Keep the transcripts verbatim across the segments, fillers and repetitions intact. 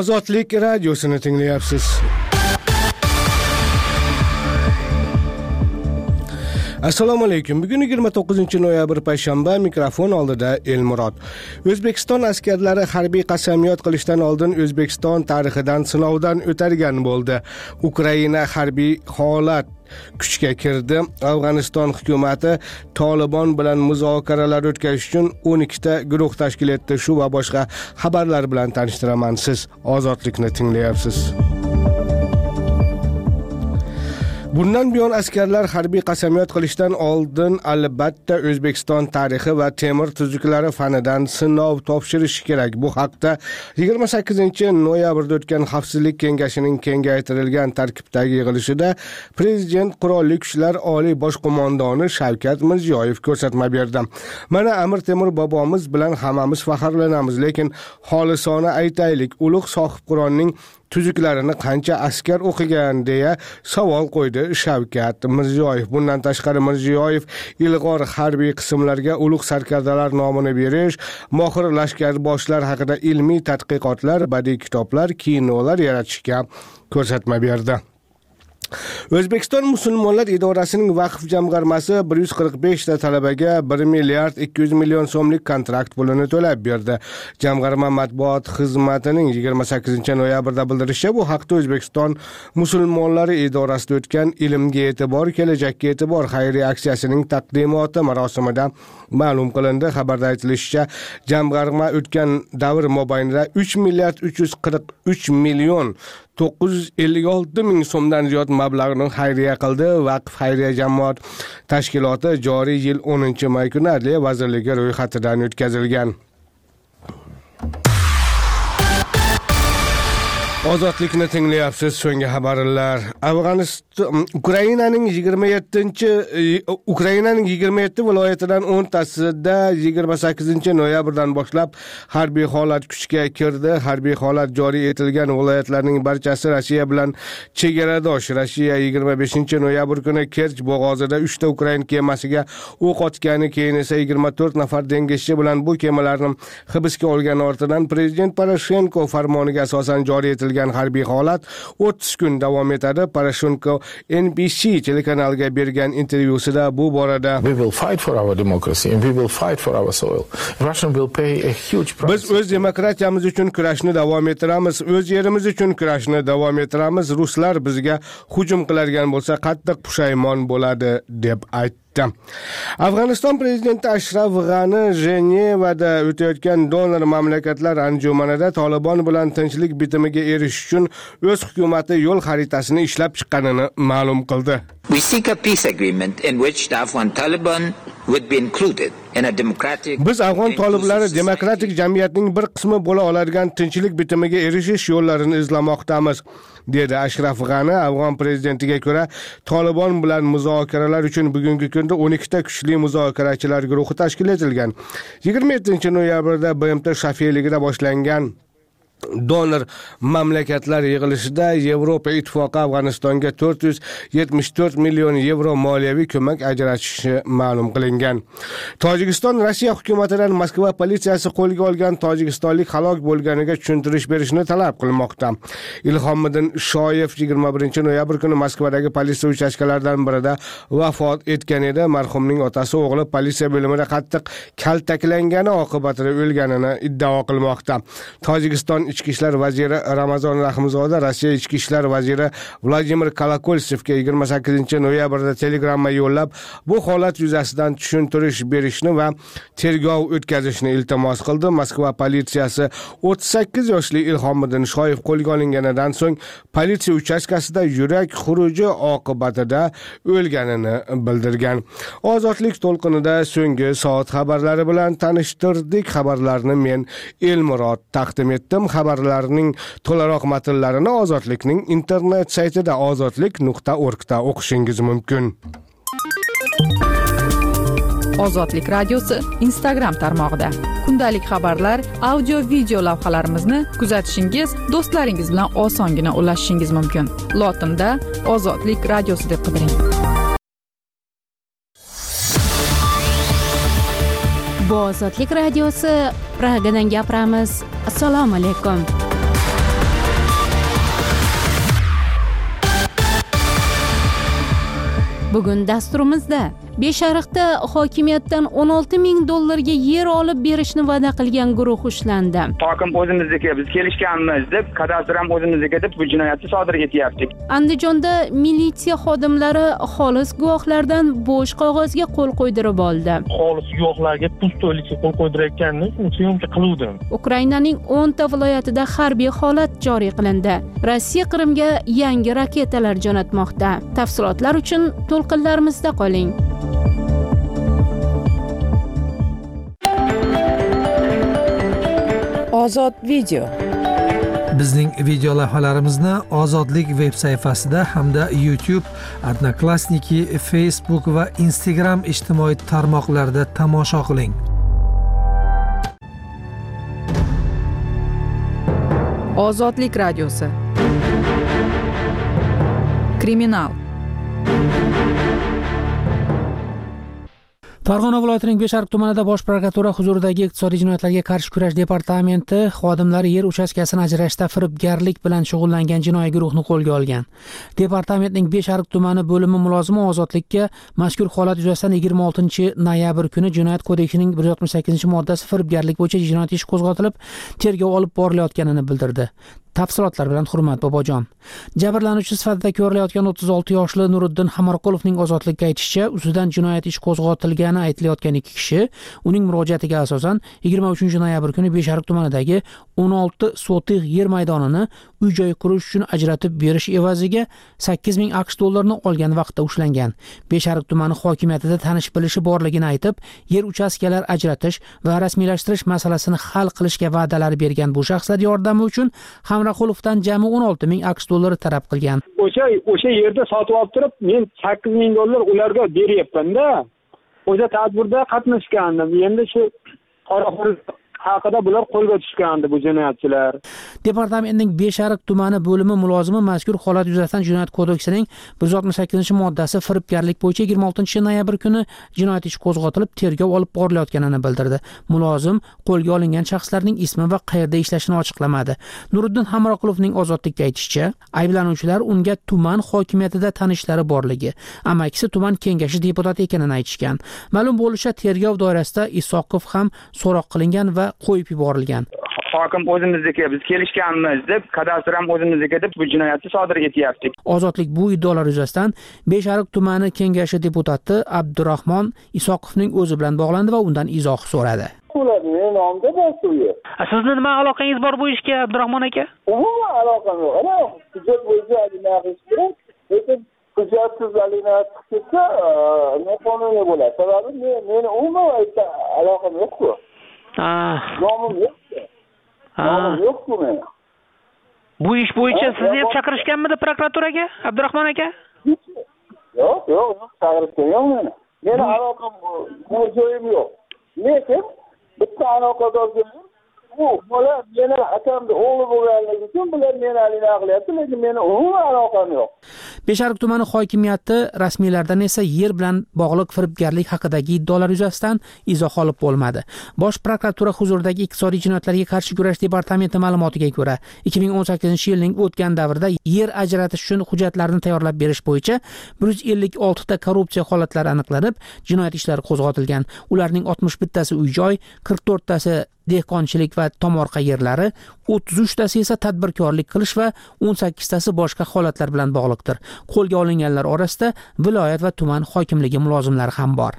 Ozodlik radiosini tinglayapsiz. Assalomu alaykum. Bugun yigirma to'qqizinchi noyabr payshanba, mikrofon oldida Elmurod. O'zbekiston askarlari harbiy qasamyod qilishdan oldin O'zbekiston tarixidan sinovdan o'targan bo'ldi. Ukraina harbiy holat kuchga kirdi. Afg'oniston hukumati Tolibon bilan muzokaralar o'tkazish uchun o'n ikkita guruh tashkil etdi. Shu va boshqa xabarlar bilan tanishtiraman. Siz ozodlikni tinglayapsiz. Bundan buyon askarlar harbiy qasamyod qilishdan oldin albatta O'zbekiston tarixi va temir tuzuklari fanidan sinov topshirishi kerak. Bu haqda yigirma sakkizinchi noyabrda o'tgan Xavfsizlik kengashining kengaytirilgan tarkibdagi yig'ilishida Prezident Qurolli Kuchlar Oliy bosh qo'mondoni Shavkat Mirziyoyev ko'rsatma berdi. Mana Amir Temur bobomiz bilan hammamiz faxrlanamiz, lekin xolisona aytaylik, ulug' sohib Qur'onning tuzuklarini qancha askar o'qigan deya savol qo'ydi Shavkat Mirziyoyev. Bundan tashqari Mirziyoyev ilg'or harbiy qismlarga ulug' sarkardalar nomini berish, mohir lashkarboshlar haqida ilmiy tadqiqotlar, badiiy kitoblar, kinolar yaratishga ko'rsatma berdi. O'zbekiston musulmonlar idorasining vaqf jamg'armasi bir yuz qirq besh ta talabaga bir milliard ikki yuz million so'mlik kontrakt pulini to'lab berdi. Jamg'arma matbuot xizmatining yigirma sakkizinchi noyabrda bildirishicha, bu haqda O'zbekiston musulmonlari idorasida o'tgan Ilmga e'tibor, kelajakka e'tibor xayriya aksiyasining taqdimoti marosimida ma'lum qilindi. Xabarda aytilishicha, jamg'arma o'tgan davr mobaynida uch milliard uch yuz qirq uch million to'qqiz yuz ellik olti ming so'mdan ziyod mablag'ni xayriya qildi. Vaqf xayriya jamoat tashkiloti joriy yil o'ninchi may kuni Adliya vazirligi ro'yxatidan o'tkazilgan. Ozodlikni tinglayapsiz. So'nggi xabarlar. Afg'oniston Ukrainaning yigirma yettinchi Ukrainaning yigirma yetti viloyatidan o'ntasida yigirma sakkizinchi noyabrdan boshlab harbiy holat kuchga kirdi. Harbiy holat joriy etilgan viloyatlarning barchasi Rossiya bilan chegaradosh. Rossiya yigirma beshinchi noyabr kuni Kerch bo'g'ozida uchta Ukrain kemasiga o'q otgani, keyin esa yigirma to'rt nafar dengizchi bilan bu kemalarni hibsga olgan ortidan Prezident Poroshenko farmoniga asosan joriy etilgan harbiy holat o'ttiz kun davom etadi. Poroshenko N B C telekanaliga bergan intervyusida bu borada We will fight for our democracy and we will fight for our soil. Russia will pay a huge price. Biz o'z demokratiyamiz uchun kurashni davom ettiramiz, o'z yerimiz uchun kurashni davom ettiramiz. Ruslar bizga hujum qiladigan bo'lsa, qattiq pushaymon bo'ladi deb aytdi. Afg'oniston prezidenti Ashraf G'ani Jenevada o'tayotgan donor mamlakatlar anjumanida Tolibon bilan tinchlik bitimiga erishish uchun o'z hukumati yo'l xaritasini ishlab chiqqanini ma'lum qildi. We seek a peace agreement in which the Afghan Taliban would be included in a democratic Biz Afg'on toliblari demokratik jamiyatning bir qismi bo'la oladigan tinchlik bitimiga erishish yo'llarini izlamoqdamiz, dedi Ashraf G'ani. Afg'on prezidentiga ko'ra, Tolibon bilan muzokaralar uchun bugungi kunda o'n ikkita kuchli muzokarachilar guruhi tashkil etilgan. yigirma yettinchi noyabrda B M T shafiyligida boshlangan donor mamlakatlar yig'ilishida Yevropa Ittifoqi Afg'onistonga to'rt yuz yetmish to'rt million yevro moliyaviy ko'mak ajratishi ma'lum qilingan. Tojikiston Rossiya hukumatidan Moskva politsiyasi qo'lga olgan tojikistonlik halok bo'lganiga tushuntirish berishni talab qilmoqda. Ilhomiddin Shoyev yigirma birinchi noyabr kuni Moskvadagi politsiya uchastkalaridan birida vafot etgan edi. Marhumning otasi o'g'li politsiya bo'limida qattiq kaltaklangani oqibatida o'lganini iddao qilmoqda. Tojikiston Ichki ishlar vaziri Ramazon Rahimzoda Rossiya ichki ishlar vaziri Vladimir Kolokolsevga yigirma sakkizinchi noyabrda telegramma yo'llab, bu holat yuzasidan tushuntirish berishni va tergov o'tkazishni iltimos qildi. Moskva politsiyasi o'ttiz sakkiz yoshli Ilhomiddin Shoyev qo'lga olinganidan so'ng politsiya uchastkasida yurak xuruji oqibatida o'lganini bildirgan. Ozodlik to'lqinida so'nggi soat xabarlari bilan tanishtirdik. Xabarlarni men Elmurod taqdim etdim. Xabarlarning to'laroq matnlarini Ozodlikning internet saytida ozodlik nuqta org da o'qishingiz mumkin. Ozodlik radiosi Instagram tarmog'ida kundalik xabarlar, audio video lavhalarimizni kuzatishingiz, do'stlaringiz bilan osongina ulashishingiz mumkin. Lotinda Ozodlik radiosi deb qidiring. Bu Ozodlik radiosi Pragadan gapiramiz. Assalomu alaykum. Bugun dasturimizda Beshariqda hokimiyatdan o'n olti ming dollarga yer olib berishni va'da qilgan guruh ushlandi. Hokim o'zimizniki, biz kelishganmiz deb, kadastr ham o'zimizniki deb bu jinoyatni sodir etyaptik. Andijonda militsiya xodimlari xolis guvohlardan bo'sh qog'ozga qo'l qo'ydirib oldi. Xolis guvohlarga pustoylikka qo'l qo'ydirayotganini syomka qiluvdim. Ukrainaning o'nta viloyatida harbiy holat joriy qilindi. Rossiya Qrimga yangi raketalar jo'natmoqda. Tafsilotlar uchun to'lqinlarimizda qoling. Ozod video. Bizning video lavhalarimizni Ozodlik veb sayfasida hamda YouTube, Odnoklassniki, Facebook va Instagram ijtimoiy tarmoqlarida tomosha qiling. Ozodlik radiosi. Kriminal. Farg'ona viloyatining Beshariq tumanida Bosh prokuratura huzuridagi iqtisodiy jinoyatlarga qarshi kurash departamenti xodimlari yer uchastkasini ajrashda firibgarlik bilan shug'ullangan jinoiy guruhni qo'lga olgan. Departamentning Beshariq tumani bo'limi mulozimi Ozodlikka mazkur holat yuzasidan yigirma oltinchi noyabr kuni Jinoyat kodeksining bir yuz oltmish sakkizinchi moddasi firibgarlik bo'yicha jinoyat ishi qo'zg'atilib, tergov olib borilayotganini bildirdi. Tafsilotlar bilan Hurmat Bobojon. Jabrlanuvchi sifatida ko'rilayotgan o'ttiz olti yoshli Nuriddin Hamorqulovning Ozodlikka aytishicha, ustidan jinoyat ishi qo'zg'atilgani aytilayotgan ikki kishi uning murojaatiga asosan yigirma uchinchi noyabr kuni Beshariq tumanidagi o'n olti sotix yer maydonini uy-joy qurish uchun ajratib berish evaziga sakkiz ming aqsh dollarini olgan vaqtda ushlangan. Beshariq tumani hokimiyatida tanish bilishi borligini aytib, yer uchastkalar ajratish va rasmiylashtirish masalasini hal qilishga va'dalar bergan bu shaxslar yordami uchun Hamraqulovdan jami o'n olti ming aqsh dollari talab qilgan. O'sha o'sha yerda sotib olib turib, men sakkiz ming dollar ularga beryapman-da. O'sha tadbirda qatnashgandim. Endi shu qoraxo'rlik haqida bular qo'lga tushgandi bu jinoyatchilar. Departamentning Beshariq tumani bo'limi mulozimi mazkur holat yuzasidan Jinoyat kodeksining bir yuz oltmish sakkizinchi moddasi firibgarlik bo'yicha yigirma oltinchi noyabr kuni jinoyat ishi qo'zg'atilib, tergov olib borilayotganini bildirdi. Mulozim qo'lga olingan shaxslarning ismi va qayerda ishlashini ochiqlamadi. Nuriddin Hamroqulovning Ozodlikka aytishicha, ayblanuvchilar unga tuman hokimiyatida tanishlari borligi, amakisi tuman kengashi deputati ekanini aytishgan. Ma'lum bo'lishicha, tergov doirasida Isoqov ham so'roq qilingan va qo'yib yuborilgan. Hokim o'zimizniki, biz kelishganmiz deb, kadastr ham o'zimizniki deb bu jinoyatni sodir etyaptik. Ozodlik bu iddaolar yuzasidan Beshariq tumani kengashi deputati Abdurahmon Isoqovning o'zi bilan bog'landi va undan izoh so'radi. Sizni nima aloqangiz bor bu ishga, Abdurahmon aka? Umuman aloqam yo'q. Ana hujjat bo'yicha anaqish kerak. Lekin hujjatsizlikni chiqsa, noqonuniy bo'ladi. Sababi meni umuman aloqam yo'q-ku. Ha. Nomim yo'q-ku. Nomim yo'q-ku men. Bu ish bo'yicha sizni ham chaqirishganmidi prokuraturaga, Abdurahmon aka? Yo'q, yo'q, chaqirishgan yo'q meni. Meni aloqam joyim yo'q. Lekin bitta aloqadorga bu bola meni akamni o'g'li bo'lganligi uchun bular meni alina qilyapti, lekin meni umuman aloqam yo'q. Beshariq tumani hokimiyati rasmiylardan esa yer bilan bog'liq firibgarlik haqidagi iddaolar yuzasidan izoh olib bo'lmadi. Bosh prokuratura huzuridagi iqtisodiy jinoyatlarga qarshi kurash departamenti ma'lumotiga ko'ra, ikki ming o'n sakkizinchi yilning o'tgan davrida yer ajratish uchun hujjatlarni tayyorlab berish bo'yicha bir yuz ellik olti ta korrupsiya holatlari aniqlanib, jinoyat ishlari qo'zg'atilgan. Ularning oltmish bittasi uy-joy, qirq to'rttasi dehqonchilik va tomorqa yerlari, o'ttiz uchtasi esa tadbirkorlik qilish va o'n sakkiztasi boshqa holatlar bilan bog'liqdir. Qo'lga olinganlar orasida viloyat va tuman hokimligi mulozimlari ham bor.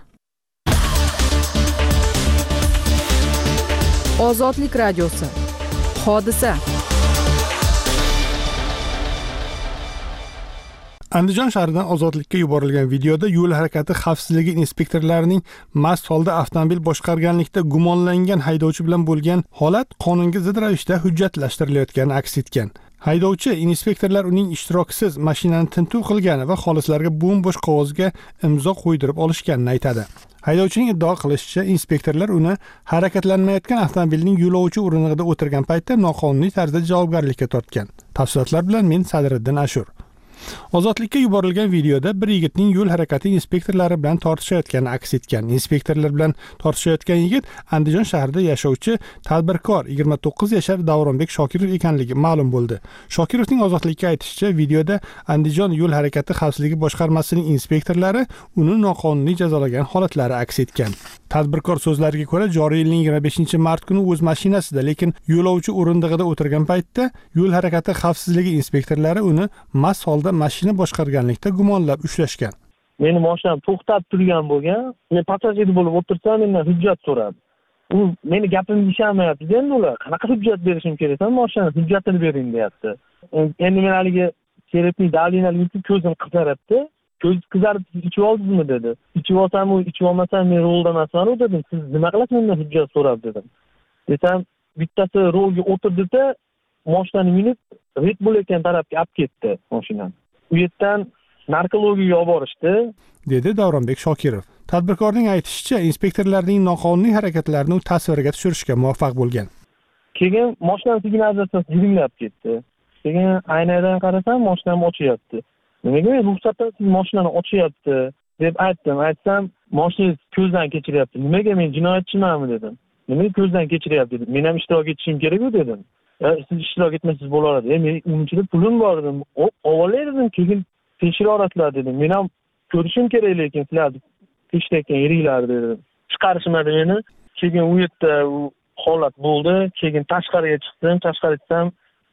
Ozodlik radiosi. Hodisa. Andijon shahridan Ozodlikka yuborilgan videoda yo'l harakati xavfsizligi inspektorlarining mast holda avtomobil boshqarganlikda gumonlangan haydovchi bilan bo'lgan holat qonunga zid ravishda hujjatlashtirilayotgani aks etgan. Haydovchi inspektorlar uning ishtirokisiz mashinani tintuv qilgani va xolislarga bo'm-bo'sh qog'ozga imzo qo'ydirib olishganini aytadi. Haydovchining iddao qilishicha, inspektorlar uni harakatlanmayotgan avtomobilning yo'lovchi o'rindig'ida o'tirgan paytda noqonuniy tarzda javobgarlikka tortgan. Tafsilotlar bilan men Sadriddin Ashur. Ozodlikka yuborilgan videoda bir yigitning yo'l harakati inspektorlari bilan tortishayotgani aks etgan. Inspektorlar bilan tortishayotgan yigit Andijon shahrida yashovchi tadbirkor yigirma to'qqiz yashar Davronbek Shokirov ekanligi ma'lum bo'ldi. Shokirovning ozodlikka aytishicha, videoda Andijon yo'l harakati xavfsizligi boshqarmasining inspektorlari uni noqonuniy jazolagan holatlari aks etgan. Tadbirkor so'zlariga ko'ra, joriy yilning yigirma beshinchi mart kuni o'z mashinasida, lekin yo'lovchi o'rindig'ida o'tirgan paytda yo'l harakati xavfsizligi inspektorlari uni mast holda mashina boshqarganlikda gumonlab ushlashgan. Meni mashinam to'xtab turgan bo'lgan. Men passajir bo'lib o'tirsam, mendan hujjat so'radi. U meni gapimga ishonmayapti. Endi ular qanaqa hujjat berishim kerak? Sen mashina hujjatini bering deyapti. Endi men haligi serepni dalinalik ko'zim qizaryapti. Ko'z qizarib ichib oldingizmi dedi. Ichib olsam, u ichib olmasam men rolda emasman dedim. Siz nima qilasiz mendan hujjat so'rab dedim. Desam, bittasi rolga o'tirdi-da, mashinani minib Red Bull ekan tarafga olib ketdi mashinani. U yerdan narkologiyaga olib borishdi, dedi Davronbek Shokirov. Tadbirkorning aytishicha, inspektorlarning noqonuniy harakatlarini u tasvirga tushirishga muvaffaq bo'lgan. Keyin mashinani signalizatsiyasi jiringlab ketdi. Keyin aynadan qarasam, mashinam ochyapti. Nimaga ruxsatdan siz mashinani ochyapti deb aytdim. Aytsam, mashinangiz ko'zdan kechiryapti. Nimaga men jinoyatchimanmi dedim. Nimaga ko'zdan kechiryapti dedim. Men ham ishtirok etishim kerak-ku dedim. Siz ishtirok etmasangiz bo'lardi. Men unchalik pulim bor dedim. Avvalay dedim, keyin tekshirib olasiz dedim. Men ham ko'rishim kerak, lekin sizlar tekshirayotgan yeringlar dedim. Chiqarishmadi meni. Keyin u yerda holat bo'ldi. Keyin tashqariga chiqdim. Tashqariga chiqsam,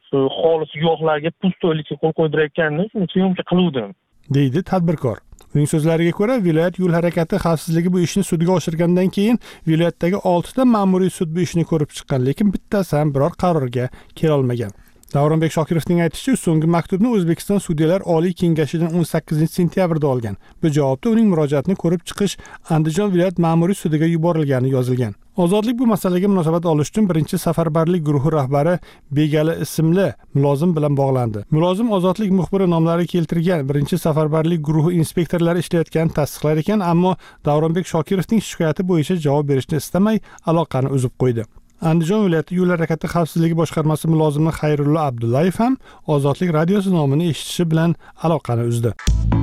xolis guvohlarga pustoylikka qo'l qo'ydirayotganini shuni syomka qiluvdim, deydi tadbirkor. Uning so'zlariga ko'ra, viloyat yo'l harakati xavfsizligi bu ishni sudga oshirgandan keyin viloyatdagi olti ta ma'muriy sud bu ishni ko'rib chiqqan, lekin bittasi ham biror qarorga kela olmagan. Davronbek Shokirovning aytishicha, so'nggi maktubni O'zbekiston Sudyalar Oliy Kengashidan o'n sakkizinchi sentyabrda olgan. Bu javobda uning murojaatini ko'rib chiqish Andijon viloyat ma'muriy sudiga yuborilgani yozilgan. Ozodlik bu masalaga munosabat olish uchun birinchi safarbarlik guruhi rahbari Begali ismli mulozim bilan bog'landi. Mulozim Ozodlik muxbiri nomlari keltirgan birinchi safarbarlik guruhi inspektorlari ishlayotganini tasdiqlar ekan, ammo Davronbek Shokirovning shikoyati bo'yicha javob berishni istamay aloqani uzib qo'ydi. Andijon viloyati yo'l harakati xavfsizligi boshqarmasi mulozimi Xayrullo Abdullayev ham Ozodlik radiosi nomini eshitishi bilan aloqani uzdi.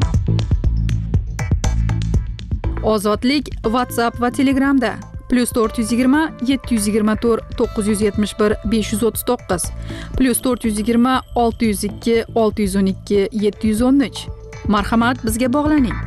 Ozodlik WhatsApp va Telegramda plus to'rt yuz yigirma yetti yuz yigirma to'rt to'qqiz yuz yetmish bir besh yuz o'ttiz to'qqiz plus to'rt yuz yigirma olti yuz ikki olti yuz o'n ikki yetti yuz o'n uch. Marhamat, bizga bog'laning.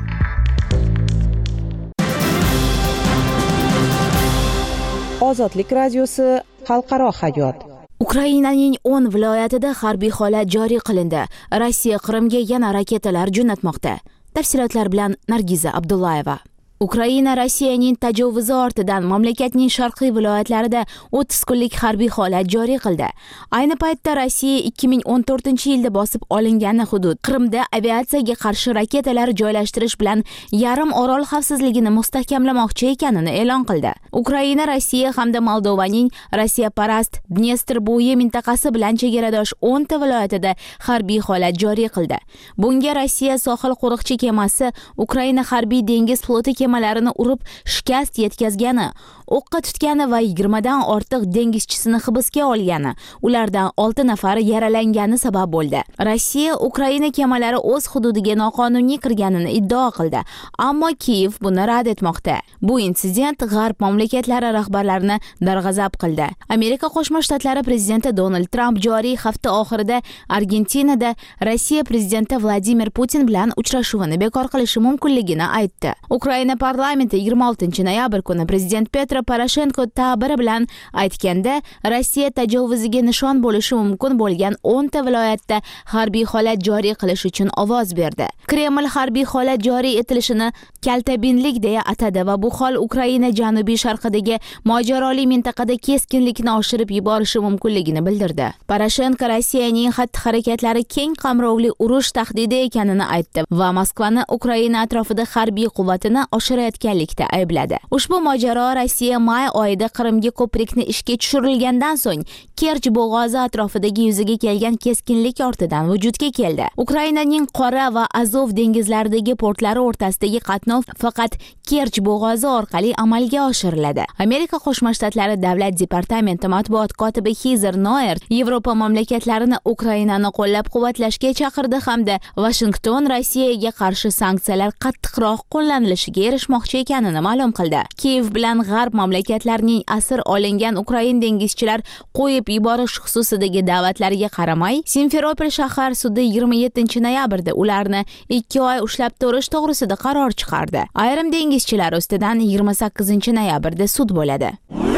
Ozodlik radiosi xalqaro hayot. Ukrainaning o'n viloyatida harbiy holat joriy qilindi. Rossiya Qrimga yana raketalar jo'natmoqda. Tafsilotlar bilan Nargiza Abdullayeva. Ukraina Rossiyaning tajovuzi ortidan mamlakatning sharqiy viloyatlarida o'ttiz kunlik harbiy holat joriy qildi. Ayni paytda Rossiya ikki ming o'n to'rtinchi yilda bosib olingan hudud Qrimda aviatsiyaga qarshi raketalar joylashtirish bilan yarim orol xavfsizligini mustahkamlamoqchi ekanini e'lon qildi. Ukraina Rossiya hamda Moldovaning Rossiyaparast Dnestr bo'yi mintaqasi bilan chegaradosh o'n ta viloyatida harbiy holat joriy qildi. Bunga Rossiya sohil qo'riqchi kemasi Ukraina harbiy dengiz floti kemalarini urib shikast yetkazgani, o'qqa tutgani va yigirma dan ortiq dengizchisini hibsga olgani, ulardan olti nafari yaralangani sabab bo'ldi. Rossiya Ukraina kemalari o'z hududiga noqonuniy kirganini iddao qildi, ammo Kiyev buni rad etmoqda. Bu insident g'arb mamlakatlari rahbarlarini darg'azab qildi. Amerika Qo'shma Shtatlari prezidenti Donald Tramp joriy hafta oxirida Argentinada Rossiya prezidenti Vladimir Putin bilan uchrashuvini bekor qilishi mumkinligini aytdi. Ukraina parlamenti yigirma oltinchi noyabr kuni prezident Petro Poroshenko ta'biri bilan aytganda, Rossiya tajovuziga nishon bo'lishi mumkin bo'lgan o'n ta viloyatda harbiy holat joriy qilish uchun ovoz berdi. Kreml harbiy holat joriy etilishini kaltabinlik deya atadi va bu hol Ukraina janubiy sharqidagi mojaroli mintaqada keskinlikni oshirib yuborishi mumkinligini bildirdi. Poroshenko Rossiyaning xatti-harakatlari keng qamrovli urush tahdidi ekanini aytdi va Moskvani Ukraina atrofida harbiy quvvatini oshirayotganlikda aybladi. Ushbu mojaro Rossiya may oyida Qrimga ko'prikni ishga tushirilgandan so'ng Kerch bo'g'ozi atrofidagi yuzaga kelgan keskinlik ortidan vujudga keldi. Ukrainaning Qora va Azov dengizlaridagi portlari o'rtasidagi qatnov qatnov faqat Kerch bo'g'ozi orqali amalga oshiriladi. Amerika Qo'shma Shtatlari Davlat departamenti matbuot kotibi Heather Nauert Yevropa mamlakatlarini Ukrainani qo'llab-quvvatlashga chaqirdi hamda Washington Rossiyaga qarshi sanksiyalar qattiqroq qo'llanilishiga erishmoqchi ekanini ma'lum qildi. Kiyev bilan g'arb mamlakatlarining asir olingan Ukrain dengizchilar qo'yib yuborish xususidagi da'vatlariga qaramay, Simferopol shahar sudi yigirma yettinchi noyabrda ularni ikki oy ushlab turish to'g'risida qaror chiqardi. Ayrim dengizchilar ustidan yigirma sakkizinchi noyabrda sud bo'ladi.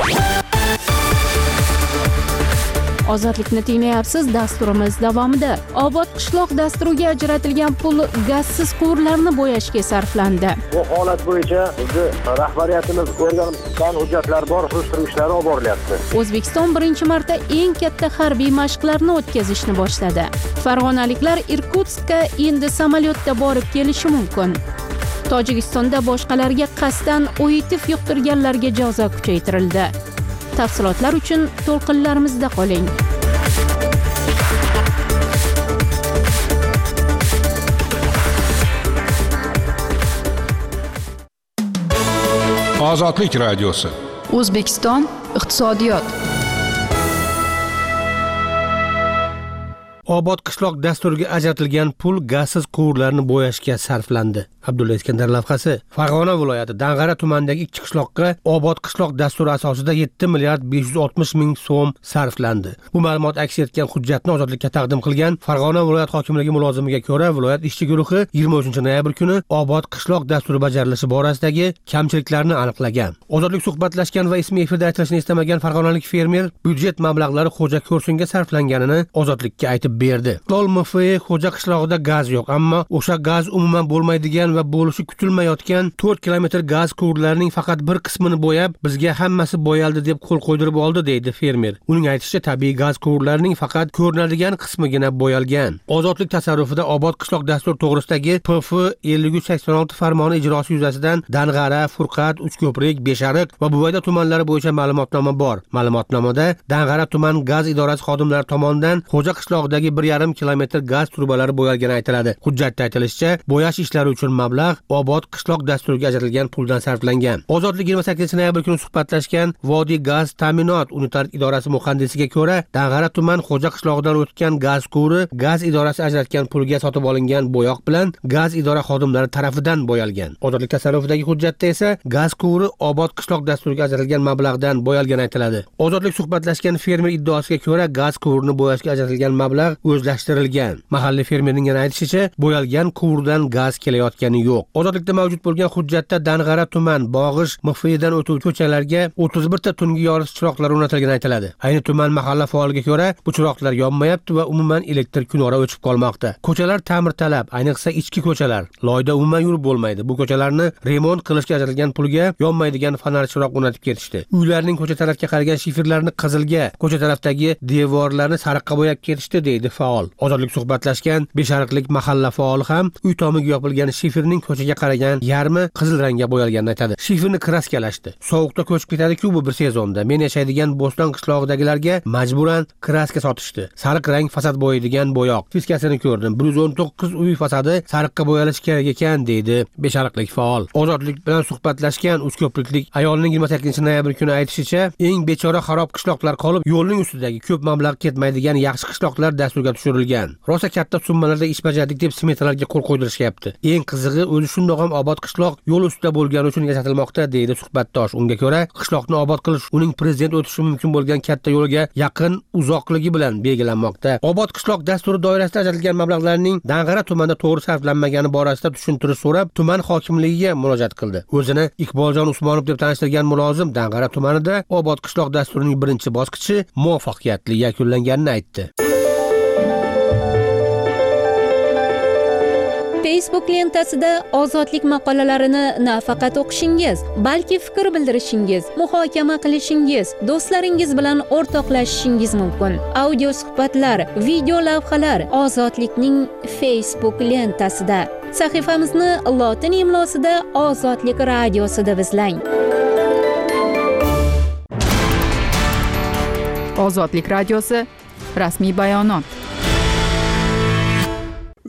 Ozodlikni tinglayapsiz. Dasturimiz davomida Obod qishloq dasturiga ajratilgan pul gazsiz quvurlarni bo'yashga sarflandi. Bu holat bo'yicha bizni rahbariyatimiz o'rganib chiqqan hujjatlar bor, surishtiruv ishlari olib borilyapti. O'zbekiston birinchi marta eng katta harbiy mashqlarni o'tkazishni boshladi. Farg'onaliklar Irkutskka endi samolyotda borib kelishi mumkin. Tojikistonda boshqalarga qasddan o'yitif yuqtirganlarga jazo kuchaytirildi. Tafsilotlar uchun to'lqinlarimizda qoling. Ozodlik radiosi. O'zbekiston iqtisodiyot. Obod qishloq dasturiga ajratilgan pul gazsiz quvurlarni bo'yashga sarflandi. Abdulla Iskandar lavhasi. Farg'ona viloyati Dang'ara tumanidagi ikki qishloqqa Obod qishloq dasturi asosida yetti milliard besh yuz oltmish ming so'm sarflandi. Bu ma'lumot aks etgan hujjatni Ozodlikka taqdim qilgan Farg'ona viloyat hokimligi mulozimiga ko'ra, viloyat ishchi guruhi yigirma uchinchi noyabr kuni Obod qishloq dasturi bajarilishi borasidagi kamchiliklarni aniqlagan. Ozodlik suhbatlashgan va ismi efirda aytilishini istamagan farg'onalik fermer byudjet mablag'lari Xo'ja Ko'rsunga sarflanganini Ozodlikka aytib berdi. Lolmf Xo'ja qishlog'ida gaz yo'q, ammo o'sha gaz umuman bo'lmaydigan va bo'lishi kutilmayotgan to'rt kilometr gaz quvurlarining faqat bir qismini bo'yab, bizga hammasi bo'yaldi deb qo'l qo'ydirib oldi, deydi fermer. Uning aytishicha, tabiiy gaz quvurlarining faqat ko'rinadigan qismigina bo'yalgan. Ozodlik tasarrufida Obod qishloq dasturi to'g'risidagi P F ellik uch sakson olti farmoni ijrosi yuzasidan Dang'ara, Furqat, Uchko'prik, Beshariq va Buvayda tumanlari bo'yicha ma'lumotnoma bor. Ma'lumotnomada Dang'ara tuman gaz idorasi xodimlari tomonidan Xo'ja qishlog'idagi bir yarim kilometr gaz trubalari bo'yalgani aytiladi. Hujjatda aytilishicha, bo'yash ishlari uchun mablag' Obod qishloq dasturiga ajratilgan puldan sarflangan. Ozodlik yigirma sakkizinchi noyabr kuni suhbatlashgan Vodiy gaz ta'minot unitar idorasi muhandisiga ko'ra, Dang'ara tuman Xo'ja qishlog'idan o'tgan gaz quvuri gaz idorasi ajratgan pulga sotib olingan bo'yoq bilan gaz idora xodimlari tarafidan bo'yalgan. Ozodlik tasarrufidagi hujjatda esa gaz quvuri Obod qishloq dasturiga ajratilgan mablag'dan bo'yalgani aytiladi. Ozodlik suhbatlashgan fermer iddaosiga ko'ra, gaz quvurini bo'yashga ajratilgan mablag' o'zlashtirilgan. Mahalliy fermerning yana aytishicha, bo'yalgan quvurdan gaz kelayotgani yo'q. Ozodlikda mavjud bo'lgan hujjatda Dang'ara tuman Bog'ish M F dan o'tuvchi ko'chalarga o'ttiz bir ta tungi yoritish chiroqlari o'rnatilgani aytiladi. Ayni tuman mahalla faoliga ko'ra, bu chiroqlar yonmayapti va umuman elektr kunora o'chib qolmoqda. Ko'chalar ta'mirtalab, ayniqsa ichki ko'chalar. Loyda umuman yurib bo'lmaydi. Bu ko'chalarni remont qilishga ajratilgan pulga yonmaydigan fonar chiroq o'rnatib ketishdi. Uylarning ko'cha tarafga qaragan shifrlarini qizilga, ko'cha tarafdagi devorlarni sariqqa bo'yab ketishdi, deydi faol. Ozodlik suhbatlashgan Beshariqlik mahalla faoli ham uy tomiga yopilgan shifrning ko'chaga qaragan yarmi qizil rangga bo'yalganini aytadi. Shifrni kraskalashdi. Sovuqda ko'chib ketadi-ku bu bir sezonda. Men yashaydigan Bo'ston qishlog'idagilarga majburan kraska sotishdi. Sariq rang fasad bo'yaydigan bo'yoq. Fiskasini ko'rdim. bir yuz o'n to'qqiz uy fasadi sariqqa bo'yalishi kerak ekan, deydi Beshariqlik faol. Ozodlik bilan suhbatlashgan Uchko'priklik ayolning yigirma sakkizinchi noyabr kuni aytishicha, eng bechora xarob qishloqlar qolib, yo'lning ustidagi ko'p mablag' ketmaydigan yaxshi qishloqlar dasturga tushirilgan. Rosa katta summalarda ish bajardik deb smetalarga qo'l qo'ydirishyapti. Eng qizig'i, o'zi shundoq ham obod qishloq yo'l ustida bo'lgani uchun yasatilmoqda, deydi suhbatdosh. Unga ko'ra, qishloqni obod qilish uning prezident o'tishi mumkin bo'lgan katta yo'lga yaqin uzoqligi bilan belgilanmoqda. Obod qishloq dasturi doirasida ajratilgan mablag'larning Dang'ara tumanida to'g'ri sarflanmagani borasida tushuntirish so'rab, tuman hokimligiga murojaat qildi. O'zini Iqboljon Usmonov deb tanishtirgan mulozim Dang'ara tumanida Obod qishloq dasturining birinchi bosqichi muvaffaqiyatli yakunlanganini aytdi. Facebook lentasida ozodlik maqolalarini nafaqat o'qishingiz, balki fikr bildirishingiz, muhokama qilishingiz, do'stlaringiz bilan o'rtoqlashishingiz mumkin. Audio suhbatlar, video lavhalar Ozodlikning Facebook lentasida. Sahifamizni lotin imlosida Ozodlik radiosi deb izlang. Ozodlik radiosi rasmiy bayonot.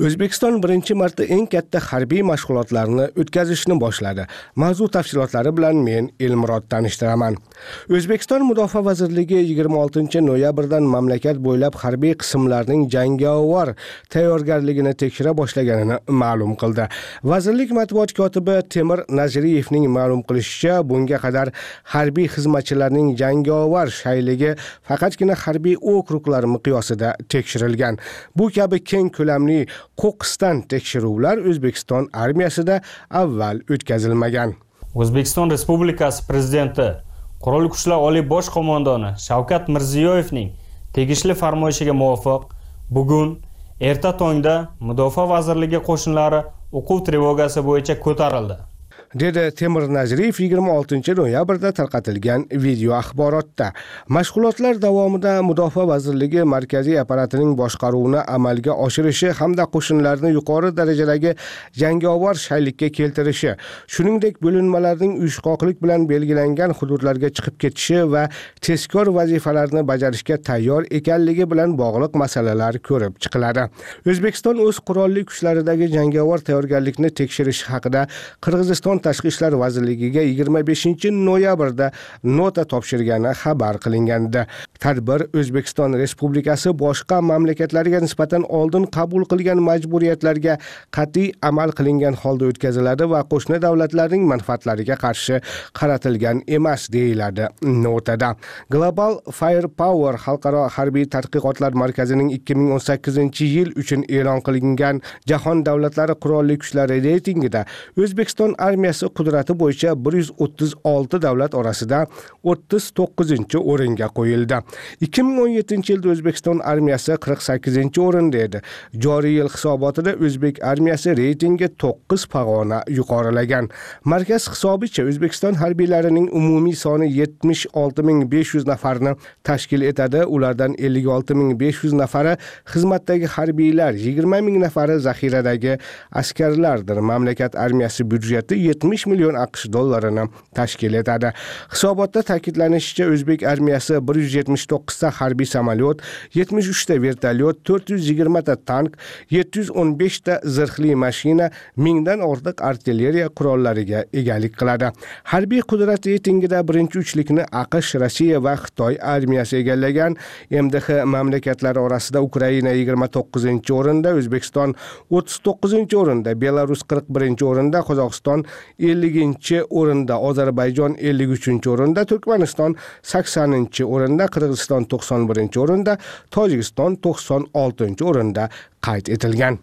O'zbekiston birinchi marta eng katta harbiy mashg'ulotlarni o'tkazishni boshladi. Mavzu tafsilotlari bilan men Elmurod tanishtiraman. O'zbekiston Mudofaa vazirligi yigirma oltinchi noyabrdan mamlakat bo'ylab harbiy qismlarning jangovar tayyorgarligini tekshira boshlaganini ma'lum qildi. Vazirlik matbuot kotibi Temir Naziriyevning ma'lum qilishicha, bunga qadar harbiy xizmatchilarning jangovar shayligi faqatgina harbiy okruglar miqyosida tekshirilgan. Bu kabi keng ko'lamli qo'qqisdan tekshiruvlar O'zbekiston armiyasida avval o'tkazilmagan. O'zbekiston Respublikasi Prezidenti Qurolli Kuchlar Oliy bosh qo'mondoni Shavkat Mirziyoyevning tegishli farmoyishiga muvofiq bugun erta tongda Mudofaa vazirligi qo'shinlari o'quv trevogasi bo'yicha ko'tarildi, dedi Temir Naziriyev yigirma oltinchi noyabrda tarqatilgan video axborotda. Mashg'ulotlar davomida Mudofaa vazirligi markaziy apparatining boshqaruvini amalga oshirishi hamda qo'shinlarni yuqori darajadagi jangovar shaylikka keltirishi, shuningdek bo'linmalarning uyushqoqlik bilan belgilangan hududlarga chiqib ketishi va tezkor vazifalarni bajarishga tayyor ekanligi bilan bog'liq masalalar ko'rib chiqiladi. O'zbekiston o'z qurolli kuchlaridagi jangovar tayyorgarlikni tekshirish haqida Qirg'iziston Tashqi ishlar vazirligiga yigirma beshinchi noyabrda nota topshirgani xabar qilingandi. Tadbir O'zbekiston Respublikasi boshqa mamlakatlarga nisbatan oldin qabul qilgan majburiyatlarga qat'iy amal qilingan holda o'tkaziladi va qo'shni davlatlarning manfaatlariga qarshi qaratilgan emas, deyiladi notada. Global Firepower xalqaro harbiy tadqiqotlar markazining ikki ming o'n sakkizinchi yil uchun e'lon qilingan Jahon davlatlari qurolli kuchlari reytingida O'zbekiston armiyasi qudrati bo'yicha bir yuz o'ttiz olti davlat orasida o'ttiz to'qqizinchi o'ringa qo'yildi. ikki ming o'n yettinchi yilda O'zbekiston armiyasi qirq sakkizinchi o'rinda edi. Joriy yil hisobotida O'zbek armiyasi reytingi to'qqiz pog'ona yuqorilagan. Markaz hisobicha O'zbekiston harbiylarining umumiy soni yetmish olti ming besh yuz nafarni tashkil etadi. Ulardan ellik olti ming besh yuz nafari xizmatdagi harbiylar, yigirma ming nafari zaxiradagi askarlardir. Mamlakat armiyasi byudjeti yetmish million AQSh dollarini tashkil etadi. Hisobotda ta'kidlanishicha, O'zbek armiyasi bir yuz yetmish to'qqiz ta harbiy samolyot, yetmish uch ta vertolyot, to'rt yuz yigirma ta tank, yetti yuz o'n besh ta zirhli mashina, mingdan ortiq artilleriya qurollariga egalik qiladi. Harbiy qudrat reytingida birinchi uchlikni AQSh, Rossiya va Xitoy armiyasi egallagan. M D H mamlakatlari orasida Ukraina yigirma to'qqizinchi o'rinda, O'zbekiston o'ttiz to'qqizinchi o'rinda, Belarus qirq birinchi o'rinda, Qozog'iston elliginchi o'rinda, Ozarbayjon ellik uchinchi o'rinda, Turkmaniston saksoninchi o'rinda, Qirg'iziston to'qson birinchi o'rinda, Tojikiston to'qson oltinchi o'rinda qayd etilgan.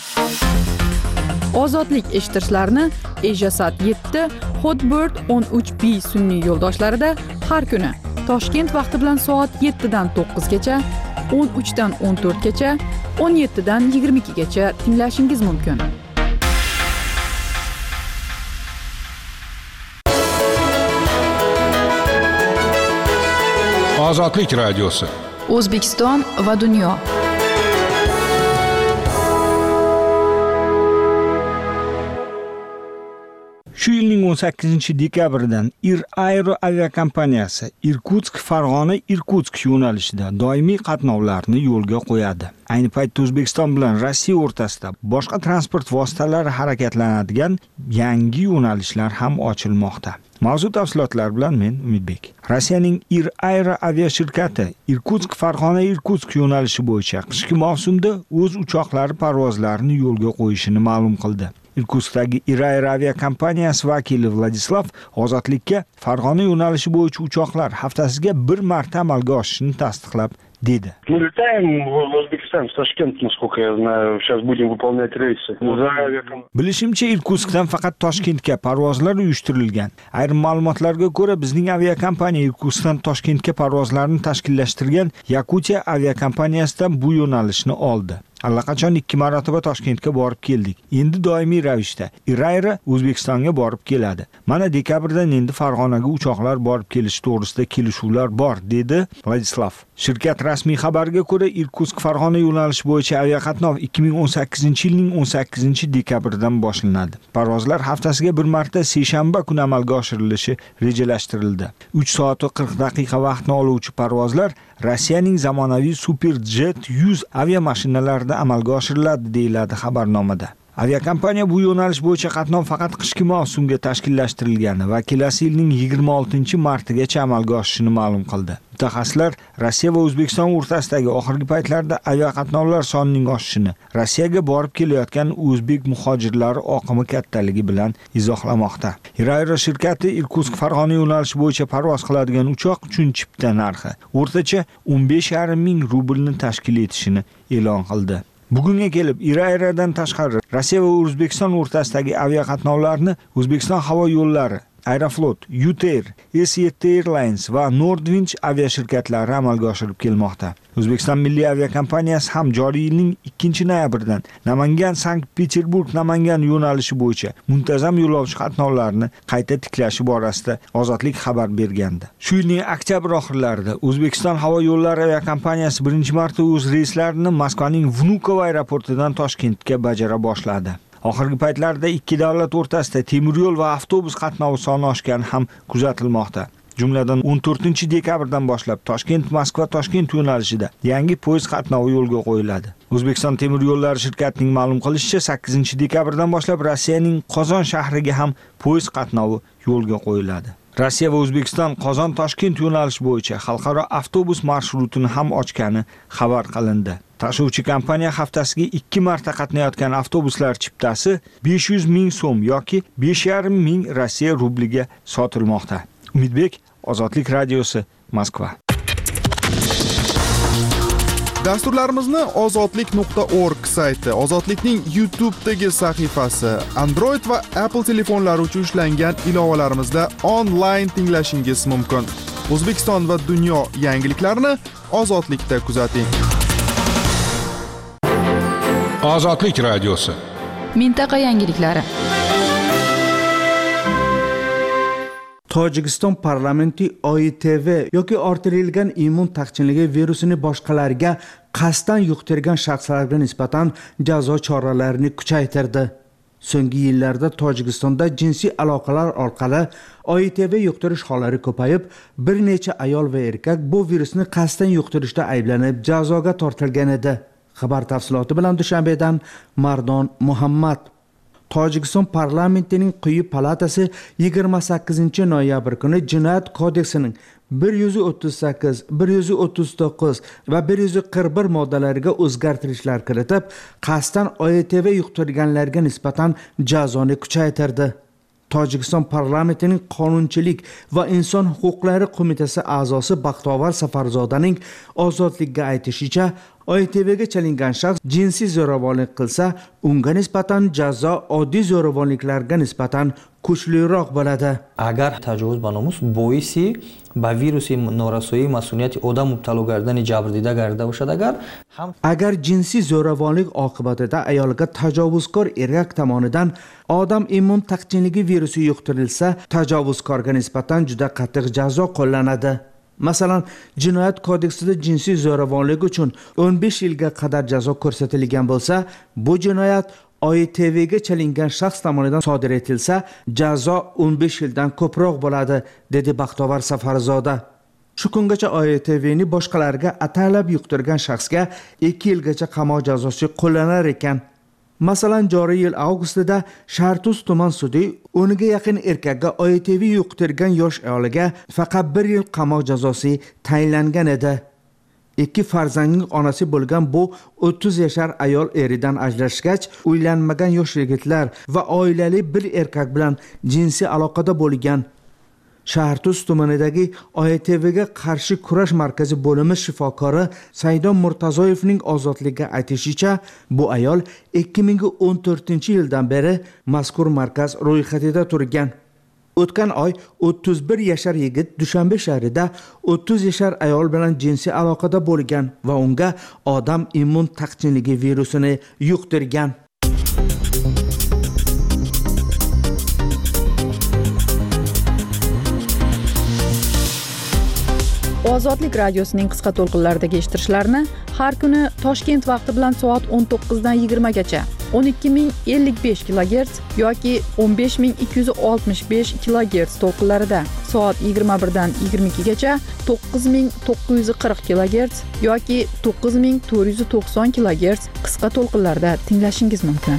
Ozodlik eshittirishlarni Ejasat yetti, Hotbird o'n uch B sun'iy yo'ldoshlarida har kuni Toshkent vaqti bilan soat yettidan to'qqizgacha, o'n uchdan o'n to'rtgacha, o'n yettidan yigirma ikkigacha tinglashingiz mumkin. Ozodlik radiosi. O'zbekiston va dunyo. Shu yilning o'n sakkizinchi dekabridan Ir Aero aviakompaniyasi Irkutsk-Farg'ona-Irkutsk yo'nalishida doimiy qatnovlarni yo'lga qo'yadi. Ayni paytda O'zbekiston bilan Rossiya o'rtasida boshqa transport vositalari harakatlanadigan yangi yo'nalishlar ham ochilmoqda. Mavzu tafsilotlar bilan men Umidbek. Rossiyaning Ir Aero aviashirkati Irkutsk-Farg'ona-Irkutsk yo'nalishi bo'yicha qishki mavsumda o'z uchoqlari parvozlarini yo'lga qo'yishini ma'lum qildi. Irkutskdagi Ir Aero aviakompaniyasi vakili Vladislav Ozodlikka Farg'ona yo'nalishi bo'yicha uchoqlar haftasiga bir marta amalga oshishini tasdiqlab dedi. Мы летаем в Узбекистан, в Ташкент, насколько я знаю. Сейчас будем выполнять рейсы. Bilishimcha, Irkutskdan faqat Toshkentga parvozlar uyushtirilgan. Ayrim ma'lumotlarga ko'ra, bizning aviakompaniya Irkutskdan Toshkentga parvozlarni tashkillashtirgan Yakutiya aviakompaniyasidan bu yo'nalishni oldi. Allaqachon ikki marotaba Toshkentga borib keldik. Endi doimiy ravishda Ir Aero O'zbekistonga borib keladi. Mana dekabrdan endi Farg'onaga uchoqlar borib kelish to'g'risida kelishuvlar bor, dedi Vladislav. Shirkat rasmiy xabariga ko'ra, Irkutsk-Farg'ona yo'nalishi bo'yicha aviaqatnov ikki ming o'n sakkizinchi yilning o'n sakkizinchi dekabridan boshlanadi. Parvozlar haftasiga bir marta seshanba kuni amalga oshirilishi rejalashtirildi. uch soat va qirq daqiqa vaqtni oluvchi parvozlar Rossiyaning zamonaviy Superjet yuz aviamashinalaridan vaqtlarda amalga oshiriladi, deyiladi xabarnomada. Aviakompaniya bu yo'nalish bo'yicha qatnov faqat qishki mavsumga tashkillashtirilgani va kelasi yilning yigirma oltinchi martigacha amalga oshishini ma'lum qildi. Mutaxassislar Rossiya va O'zbekiston o'rtasidagi oxirgi paytlarda aviaqatnovlar sonining oshishini Rossiyaga borib kelayotgan o'zbek muhojirlari oqimi kattaligi bilan izohlamoqda. Aero shirkati Irkutsk Farg'ona yo'nalishi bo'yicha parvoz qiladigan uchoq uchun chipta narxi o'rtacha o'n besh yarim ming rublni tashkil etishini e'lon qildi. Bugunga kelib Aerodan tashqari Rossiya va O'zbekiston o'rtasidagi aviaqatnovlarni O'zbekiston havo yo'llari, Aeroflot, Uter, S yetti Airlines va Nordwind aviashirkatlari amalga oshirib kelmoqda. O'zbekiston Milliy aviakompaniyasi ham joriy yilning ikkinchi noyabridan Namangan-Sankt-Peterburg-Namangan yo'nalishi bo'yicha muntazam yo'lovchi qatnovlarini qayta tiklashi borasida Ozodlik xabar bergandi. Shu yilning oktyabr oxirlarida O'zbekiston havo yo'llari aviakompaniyasi birinchi marta o'z reyslarini Moskvaning Vnukovo aeroportidan Toshkentga bajara boshladi. Oxirgi paytlarda ikki davlat o'rtasida temir yo'l va avtobus qatnovi soni oshgani ham kuzatilmoqda. Jumladan o'n to'rtinchi dekabrdan boshlab Toshkent-Moskva-Toshkent yo'nalishida yangi poyezd qatnovi yo'lga qo'yiladi. O'zbekiston temir yo'llari shirkatining ma'lum qilishicha, sakkizinchi dekabrdan boshlab Rossiyaning Qozon shahriga ham poyezd qatnovi yo'lga qo'yiladi. Rossiya va O'zbekiston Qozon-Toshkent yo'nalishi bo'yicha xalqaro avtobus marshrutini ham ochgani xabar qilindi. Tashuvchi kompaniya haftasiga ikki marta qatnayotgan avtobuslar chiptasi besh yuz ming so'm yoki besh yarim ming Rossiya rubliga sotilmoqda. Umidbek, Ozodlik radiosi, Moskva. Dasturlarimizni ozodlik nuqta org sayti, Ozodlikning YouTube'dagi sahifasi, Android va Apple telefonlari uchun ishlangan ilovalarimizda onlayn tinglashingiz mumkin. O'zbekiston va dunyo yangiliklarini Ozodlikda kuzating. Ozodlik radiosi. Mintaqa yangiliklari. Tojikiston parlamenti O I T V yoki orttirilgan immun taqchilligi virusini boshqalarga qasddan yuqtirgan shaxslarga nisbatan jazo choralarini kuchaytirdi. So'nggi yillarda Tojikistonda jinsiy aloqalar orqali O I T V yuqtirish hollari ko'payib, bir necha ayol va erkak bu virusni qasddan yuqtirishda ayblanib jazoga tortilgan edi. Xabar tafsiloti bilan Dushanbedan Mardon Muhammad. Tojikiston parlamentining quyi palatasi yigirma sakkizinchi noyabr kuni Jinoyat kodeksining bir yuz o'ttiz sakkiz, bir yuz o'ttiz to'qqiz va bir yuz qirq bir moddalariga o'zgartirishlar kiritib, qasddan O I T V yuqtirganlarga nisbatan jazoni kuchaytirdi. Tojikiston parlamentining Qonunchilik va inson huquqlari qo'mitasi a'zosi Baxtovar Safarzodaning Ozodlikka aytishicha, O I T Vga chalingan shaxs jinsiy zo'ravonlik qilsa, unga nisbatan jazo oddiy zo'ravonliklarga nisbatan kuchliroq bo'ladi. Agar tajovuz ba nomus boisi ba virusi norasoi mas'uliyati odam mubtalo gardani jabrdida garda bosad, agar ham agar jinsiy zo'ravonlik oqibatida ayolga tajovuzkor erkak tomonidan odam immun taqchilligi virusi yuqtirilsa, tajovuzkorga nisbatan juda qattiq jazo qo'llanadi. Masalan, Jinoyat kodeksida jinsiy zo'ravonlik uchun o'n besh yilga qadar jazo ko'rsatilgan bo'lsa, bu jinoyat O I T Vga chalingan shaxs tomonidan sodir etilsa, jazo o'n besh yildan ko'proq bo'ladi, dedi Baxtovar Safarzoda. Shu kungacha O I T Vni boshqalarga atalab yuqtirgan shaxsga ikki yilgacha qamoq jazosi qo'llanar ekan. Masalan, joriy yil avgustida Shartuz tuman sudi o'nga yaqin erkakka O I T V yuqtirgan yosh ayoliga faqat bir yil qamoq jazosi tayinlangan edi. Ikki farzandning onasi bo'lgan bu o'ttiz yashar ayol eridan ajrashgach, uylanmagan yosh yigitlar va oilali bir erkak bilan jinsiy aloqada bo'lgan. Shahartuz tumanidagi O I T Vga qarshi kurash markazi bo'limi shifokori Saidon Murtazoyevning Ozodlikka aytishicha, bu ayol ikki ming o'n to'rtinchi yildan beri mazkur markaz ro'yxatida turgan. O'tgan oy o'ttiz bir yashar yigit Dushanbe shahrida o'ttiz yashar ayol bilan jinsiy aloqada bo'lgan va unga odam immun taqchilligi virusini yuqtirgan. Ozodlik radiosining qisqa to'lqinlaridagi eshittirishlarni har kuni Toshkent vaqti bilan soat o'n to'qqizdan yigirma gacha, o'n ikki ming ellik besh kilogerts yoki o'n besh ming ikki yuz oltmish besh kilogerts to'lqinlarida, soat yigirma birdan yigirma ikkigacha to'qqiz ming to'qqiz yuz qirq kilogerts yoki to'qqiz ming to'rt yuz to'qson kilogerts qisqa to'lqinlarda tinglashingiz mumkin.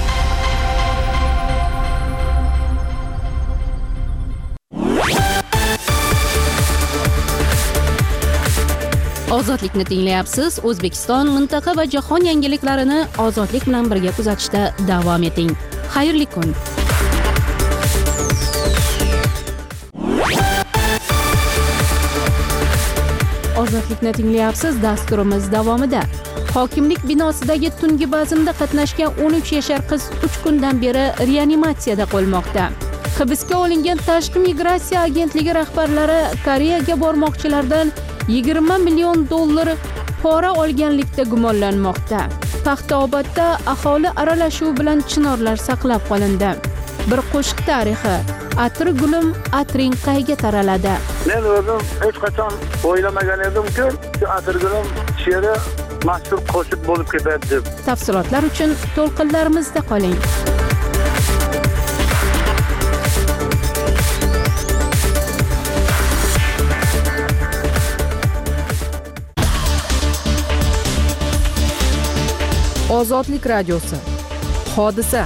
Ozodlikni tinglayapsiz. O'zbekiston, mintaqa va jahon yangiliklarini ozodlik bilan birga kuzatishda davom eting. Xayrli kun. Ozodlikni tinglayapsiz. Dasturimiz davomida hokimlik binosidagi tungi bazmda qatnashgan o'n uch yashar qiz uch kundan beri reanimatsiyada qolmoqda. Hibsga olingan Tashqi migratsiya agentligi rahbarlari Koreyaga bormoqchilardan yigirma million dollar pora olganlikda gumonlanmoqda. Paxtaobodda aholi aralashuvi bilan chinorlar saqlab qolindi. Bir qo'shiq tarixi. Atri gulim, atring qayga taraladi. Men o'zim hech qachon o'ylamagan edimki, shu atri gulim she'ri mashhur qo'shiq bo'lib ketadi deb. Tafsilotlar uchun to'lqinlarimizda qoling. Ozodlik radiosi. Hodisa.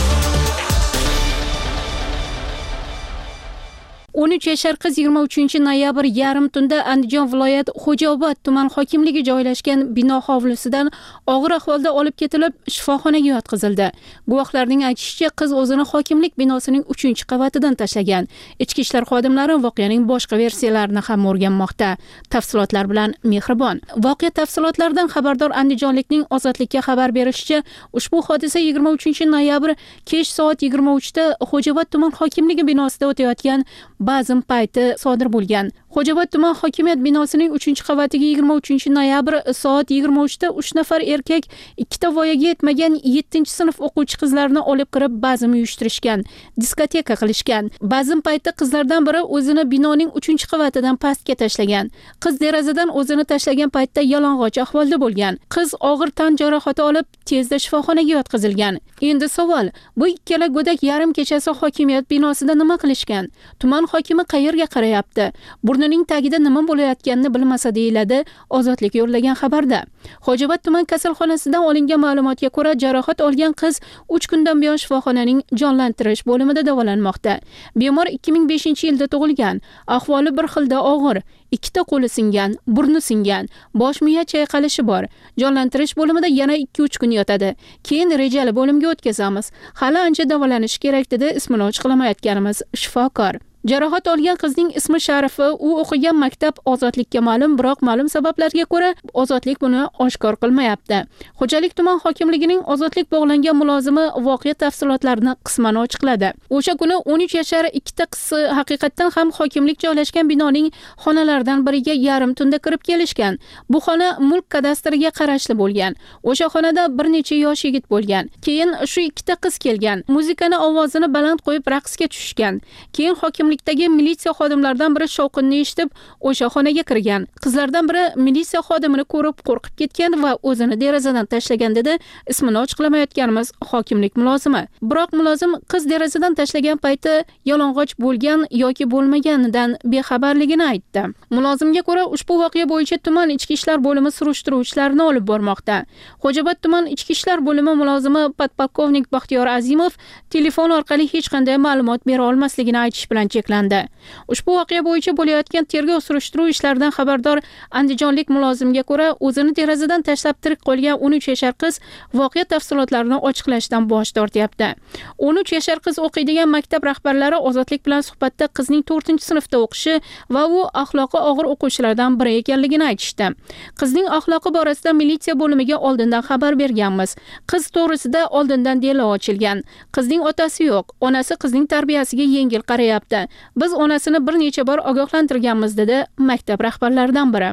o'n uch yashar qiz yigirma uchinchi noyabr yarim tunda Andijon viloyat Xo'jaobod tuman hokimligi joylashgan bino hovlisidan og'ir ahvolda olib ketilib shifoxonaga yotqizildi. Guvohlarning aytishicha, qiz o'zini hokimlik binosining uchinchi qavatidan tashlagan. Ichki ishlar xodimlari voqeaning boshqa versiyalarini ham o'rganmoqda. Tafsilotlar bilan Mehribon. Voqea tafsilotlaridan xabardor andijonlikning Ozodlikka xabar berishicha, ushbu hodisa yigirma uchinchi noyabr kech soat yigirma uchda Xo'jaobod tuman hokimligi binosida o'tayotgan bazm payti sodir bo'lgan. Xo'jaobod tuman hokimiyat binosining uchinchi qavatiga yigirma uchinchi noyabr soat yigirma uchda uch nafar erkak ikkita voyaga yetmagan yettinchi sinf o'quvchi qizlarni olib kirib bazm uyushtirishgan, diskoteka qilishgan. Bazm payti qizlardan biri o'zini binoning uchinchi qavatidan pastga tashlagan. Qiz derazadan o'zini tashlagan paytda yalang'och ahvolda bo'lgan. Qiz og'ir tan jarohati olib tezda shifoxonaga yotqizilgan. Endi savol, bu ikkala go'dak yarim kechasi hokimiyat binosida nima qilishgan? Tuman hokimi qayerga qarayapti? Burnining tagida nima bo'layotganini bilmasa deyiladi Ozodlik yo'llagan xabarda. Xo'jaobod tuman kasalxonasidan olingan ma'lumotga ko'ra, jarohat olgan qiz uch kundan buyon shifoxonaning jonlantirish bo'limida davolanmoqda. Bemor ikki ming beshinchi yilda tug'ilgan. Ahvoli bir xilda og'ir. Ikkita qo'li singan, burni singan, bosh miya chayqalishi bor. Jonlantirish bo'limida yana ikki uch kun yotadi. Keyin rejali bo'limga o'tkazamiz. Hali ancha davolanishi kerak dedi ismini ochiqlamayotganimiz shifokor. Jarohat olgan qizning ismi Sharifa, u o'qigan maktab Ozodlikka ma'lum, biroq ma'lum sabablarga ko'ra Ozodlik buni oshkor qilmayapti. Xo'jalik tuman hokimligining Ozodlik bog'langan mulozimi voqea tafsilotlarini qisman ochiqladi. O'sha kuni o'n uch yashar ikkita qiz haqiqatan ham hokimlik joylashgan binoning xonalaridan biriga yarim tunda kirib kelishgan. Bu xona mulk kadastriga qarashli bo'lgan. O'sha xonada bir necha yosh yigit bo'lgan. Keyin shu ikkita qiz kelgan. Muzikani ovozini baland qo'yib raqsga tushishgan. Keyin hokimlik Dagi militsiya xodimlaridan biri shovqinni eshitib, o'sha xonaga kirgan. Qizlardan biri militsiya xodimini ko'rib qo'rqib ketgan va o'zini derazadan tashlagan dedi ismini ochiqlamayotganimiz hokimlik mulozimi. Biroq mulozim qiz derazadan tashlagan payti yalang'och bo'lgan yoki bo'lmaganidan bexabarligini aytdi. Mulozimga ko'ra, ushbu voqea bo'yicha tuman ichki ishlar bo'limi surishtiruv ishlarini olib bormoqda. Xo'jaobod tuman ichki ishlar bo'limi mulozimi podpolkovnik Baxtiyor Azimov telefon orqali hech qanday ma'lumot bera olmasligini aytish bilan cheklandi. Ushbu voqea bo'yicha bo'layotgan tergov surishtiruv ishlaridan xabardor andijonlik mulozimga ko'ra, o'zini derazadan tashlab tirik qolgan o'n uch yashar qiz voqea tafsilotlarini ochiqlashdan bosh tortyapti. o'n uch yashar qiz o'qiydigan maktab rahbarlari Ozodlik bilan suhbatda qizning to'rtinchi sinfda o'qishi va u axloqi og'ir o'quvchilardan biri ekanligini aytishdi. Qizning axloqi borasida militsiya bo'limiga oldindan xabar berganmiz. Qiz to'g'risida oldindan delo ochilgan. Qizning otasi yo'q, onasi qizning tarbiyasiga yengil qarayapti. Biz onasini bir necha bor ogohlantirganmiz dedi maktab rahbarlaridan biri.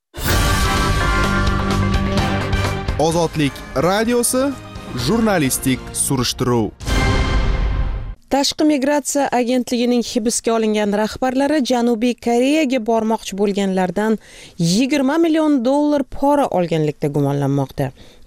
Ozodlik radiosi jurnalistik surishtiruv. Tashqi migratsiya agentligining hibsga olingan rahbarlari Janubiy Koreyaga bormoqchi bo'lganlardan yigirma million dollar pora olganlikda gumonlanmoqda.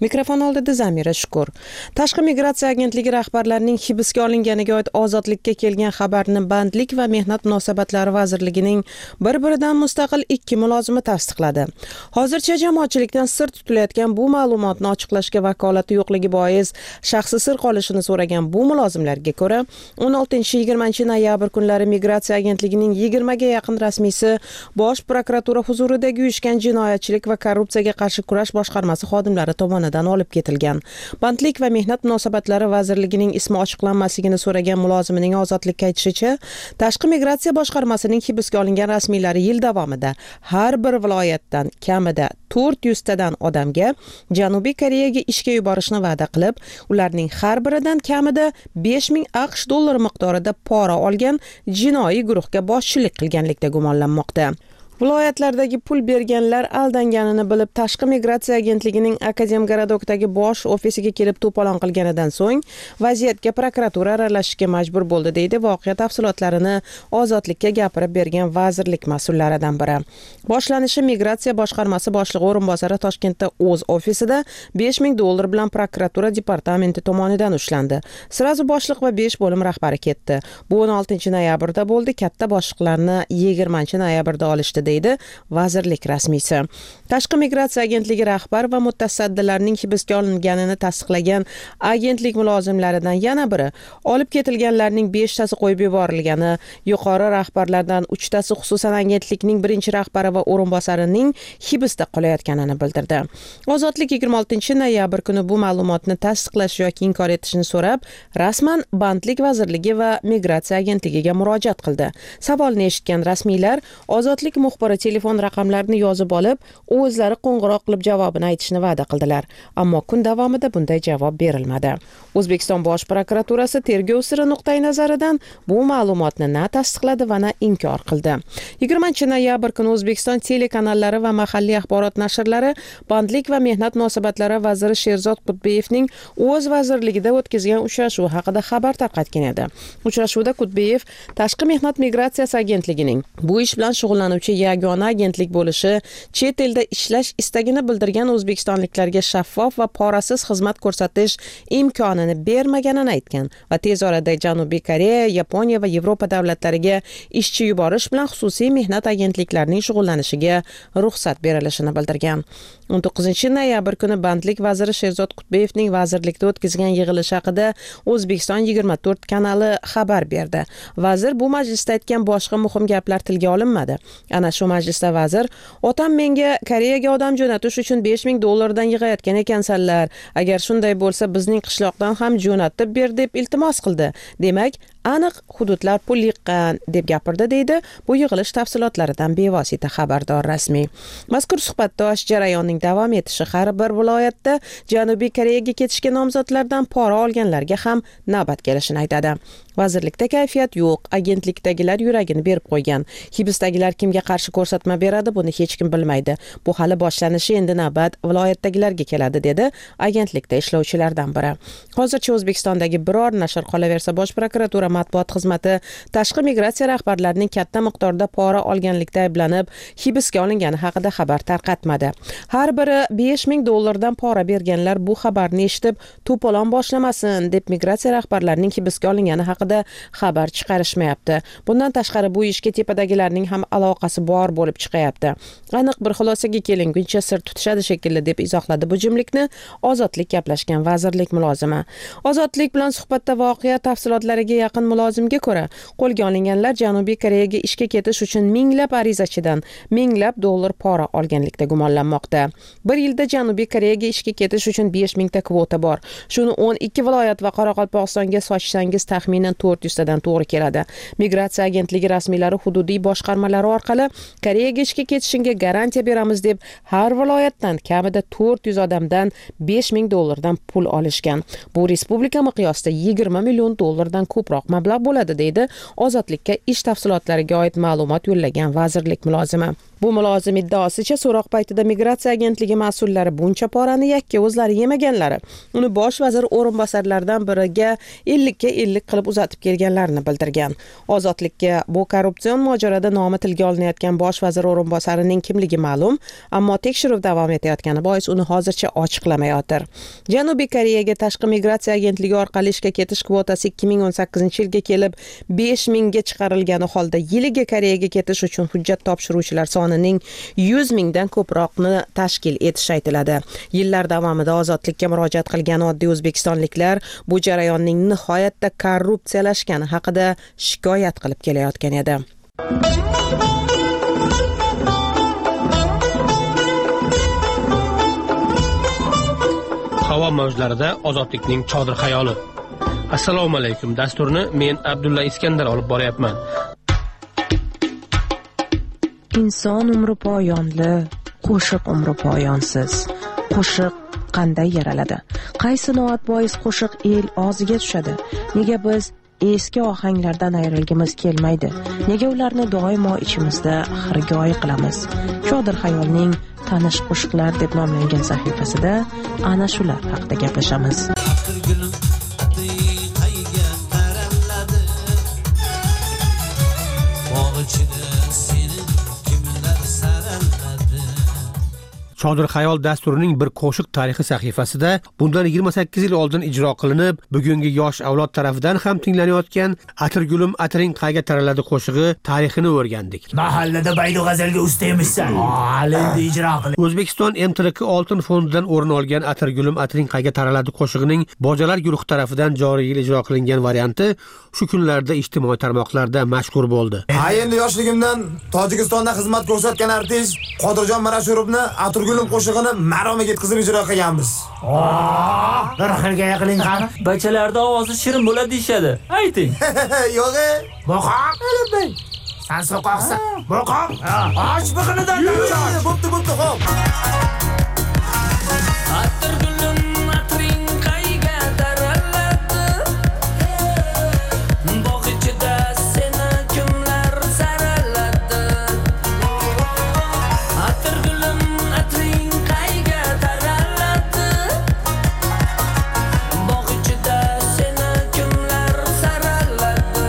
Mikrofon oldida Zamira Shukur. Tashqi migratsiya agentligi rahbarlarining hibsga olinganiga oid Ozodlikka kelgan xabarni Bandlik va mehnat munosabatlari vazirligining bir-biridan mustaqil ikki mulozimi tasdiqladi. Hozircha jamoatchilikdan sir tutilayotgan bu ma'lumotni ochiqlashga vakolati yo'qligi bois shaxsi sir qolishini so'ragan bu mulozimlarga ko'ra, o'n oltinchi yigirmanchi noyabr kunlari migratsiya agentligining yigirmaga yaqin rasmiysi Bosh prokuratura huzuridagi uyushgan jinoyatchilik va korrupsiyaga qarshi kurash boshqarmasi xodimlari tomonidan olib ketilgan. Bandlik va mehnat munosabatlari vazirligining ismi ochiqlanmasligini so'ragan mulozimining Ozodlikka aytishicha, tashqi migratsiya boshqarmasining hibsga olingan rasmiylari yil davomida har bir viloyatdan kamida to'rt yuz tadan odamga Janubiy Koreyaga ishga yuborishni va'da qilib, ularning har biridan kamida besh ming aqsh dollari miqdorida pora olgan jinoiy guruhga boshchilik qilganlikda gumonlanmoqda. Viloyatlardagi pul berganlar aldanganini bilib, tashqi migratsiya agentligining Akademgaradokdagi bosh ofisiga kelib to'polon qilganidan so'ng vaziyatga prokuratura aralashishga majbur bo'ldi, deydi voqea tafsilotlarini Ozodlikka gapirib bergan vazirlik mas'ullaridan biri. Boshlanishi migratsiya boshqarmasi boshlig'i o'rinbosari Toshkentda o'z ofisida besh ming dollar bilan prokuratura departamenti tomonidan ushlandi. Sirazu boshliq va besh bo'lim rahbari ketdi. Bu o'n oltinchi noyabrda bo'ldi. Katta boshliqlarni yigirmanchi noyabrda olishdi, deydi vazirlik rasmiysi. Tashqi migratsiya agentligi rahbar va mutasaddilarning hibsga olinganini tasdiqlagan agentlik mulozimlaridan yana biri olib ketilganlarning beshtasi qo'yib yuborilgani, yuqori rahbarlardan uchtasi xususan agentlikning birinchi rahbari va o'rinbosarining hibsda qolayotganini bildirdi. Ozodlik yigirma oltinchi noyabr kuni bu ma'lumotni tasdiqlash yoki inkor etishni so'rab, rasman Bandlik vazirligi va migratsiya agentligiga murojaat qildi. Savolni eshitgan rasmiylar Ozodlik muxbiri telefon raqamlarini yozib olib, o'zlari qo'ng'iroq qilib javobini aytishni va'da qildilar. Ammo kun davomida bunday javob berilmadi. O'zbekiston Bosh prokuraturasi tergov siri nuqtai nazaridan bu ma'lumotni na tasdiqladi va na inkor qildi. yigirmanchi noyabr kuni O'zbekiston telekanallari va mahalliy axborot nashrlari Bandlik va mehnat munosabatlari vaziri Sherzod Qutbeyevning o'z vazirligida o'tkazgan uchrashuv haqida xabar tarqatgan edi. Uchrashuvda Qutbeyev tashqi mehnat migratsiyasi agentligining bu ish bilan shug'ullanuvchi yagona agentlik bo'lishi, chet elda ishlash istagini bildirgan o'zbekistonliklarga shaffof va porasiz xizmat ko'rsatish imkonini bermaganini aytgan va tez orada Janubiy Koreya, Yaponiya va Yevropa davlatlariga ishchi yuborish bilan xususiy mehnat agentliklarining shug'ullanishiga ruxsat berilishini bildirgan. o'n to'qqizinchi noyabr kuni Bandlik vaziri Sherzod Qutbeyevning vazirlikda o'tkazgan yig'ilish haqida O'zbekiston yigirma to'rt kanali xabar berdi. Vazir bu majlisda aytgan boshqa muhim gaplar tilga olinmadi. Ana shu majlisda vazir, "Otam menga Koreyaga odam jo'natish uchun besh ming dollardan yig'ayotgan ekansanlar. Agar shunday bo'lsa, bizning qishloqdan ham jo'natib ber" deb iltimos qildi. Demak, aniq hududlar pul yiqqan deb gapirdi, deydi bu yig'ilish tafsilotlaridan bevosita xabardor rasmiy. Mazkur suhbatdosh jarayonning davom etishi har bir viloyatda Janubiy Koreyaga ketishga nomzodlardan pora olganlarga ham navbat kelishini aytadi. Vazirlikda kayfiyat yo'q, agentlikdagilar yuragini berib qo'ygan. Hibsdagilar kimga qarshi ko'rsatma beradi, buni hech kim bilmaydi. Bu hali boshlanishi, endi navbat viloyatdagilarga keladi, dedi agentlikda ishlovchilardan biri. Hozircha O'zbekistondagi biror nashr, qolaversa Bosh prokuratura matbuot xizmati tashqi migratsiya rahbarlarining katta miqdorda pora olganlikda ayblanib hibsga olingani haqida xabar tarqatmadi. Har biri besh ming dollardan pora berganlar bu xabarni eshitib to'polon boshlamasin deb migratsiya rahbarlarining hibsga olingani haqida xabar chiqarishmayapti. Bundan tashqari bu ishga tepadagilarning ham aloqasi bor bo'lib chiqayapti. Aniq bir xulosaga kelinguncha sir tutishadi shekilli, deb izohladi bu jimlikni Ozodlik gaplashgan vazirlik mulozimi. Ozodlik bilan suhbatda voqea tafsilotlariga yaqin mulozimga ko'ra, qo'lga olinganlar Janubiy Koreyaga ishga ketish uchun minglab arizachidan minglab dollar pora olganlikda gumonlanmoqda. Bir yilda Janubiy Koreyaga ishga ketish uchun besh ming ta kvota bor. Shuni o'n ikki viloyat va Qoraqalpog'istonga sochsangiz taxminan to'rt yuz tadan to'g'ri keladi. Migratsiya agentligi rasmiylari hududiy boshqarmalari orqali Koreyaga ishga ketishingga garantiya beramiz deb har viloyatdan kamida to'rt yuz odamdan besh ming dollardan pul olishgan. Bu respublika miqyosida yigirma million dollardan ko'proq mablag' bo'ladi, deydi Ozodlikka ish tafsilotlariga oid ma'lumot yo'llagan vazirlik mulozimi. Bu mulozim iddaosicha so'roq paytida migratsiya agentligi mas'ullari buncha porani yakka o'zlari yemaganlari, uni bosh vazir o'rinbosarlaridan biriga ellikka ellik qilib uzatib kelganlarini bildirgan. Ozodlikka bu korrupsion mojaroda nomi tilga olinayotgan qilayotgan bosh vazir o'rinbosarining kimligi ma'lum, ammo tekshiruv davom etayotgani bois uni hozircha ochiqlamayotir. Janubiy Koreyaga tashqi migratsiya agentligi orqali ishga ketish kvotasi ikki ming o'n sakkizinchi yilga kelib besh mingga chiqarilgani holda yiliga Koreyaga ketish uchun hujjat topshiruvchilar sonining yuz mingdan ko'proqni tashkil etishi aytiladi. Yillar davomida ozodlikka murojaat qilgan oddiy o'zbekistonliklar bu jarayonning nihoyatda korrupsiyalashgani haqida shikoyat qilib kelayotgan edi. Havo mavjlarida ozodlikning chodir xayoli. Assalomu alaykum. Dasturni men Abdulla Iskandar olib boryapman. Inson umri poyonli, qo'shiq umri poyonsiz. Qo'shiq qanday yaraladi? Qaysi noat bois qo'shiq el og'ziga tushadi? Nega biz eski ohanglardan ayrilgimiz kelmaydi? Nega ularni doimo ichimizda xirgoyi qilamiz? Chodir xayolning tanish qo'shiqlar deb nomlangan sahifasida ana shular haqida gaplashamiz. Chodir xayol dasturining bir qo'shiq tarixi sahifasida bundan yigirma sakkiz yil oldin ijro qilinib, bugungi yosh avlod tarafidan ham tinglanayotgan Atirgulim Atiring qayga taraladi qo'shig'i tarixini o'rgandik. Mahallada baydu g'azalga usta emissan. Endi ijro qil. O'zbekiston M T R K oltin fondidan o'rin olgan Atirgulim Atiring qayga taraladi qo'shig'ining Bojalar guruhi tarafidan joriy yil ijro qilingan varianti shu kunlarda ijtimoiy tarmoqlarda mashhur bo'ldi. Ha, endi yoshligimdan Tojikistonda xizmat ko'rsatgan artist Qodirjon Marashurovni Atirgulim qo'shig'ini maromiga yetkazib ijro qilganmiz. Bir xilga qiling qani. Bachalarda ovozi shirin bo'ladi deyshadi. Ayting. Yo'q-e. Boqoq elbay. Sen so'qoqsan. Boqoq. Och biqinidan cho'ch. Bo'pti, bo'pti, xo'p. Atirgulim Atiring qayga taraladi? Bog' ichida seni kimlar saraladi? Atirgulim Atiring qayga taraladi? Bog' ichida seni kimlar saraladi?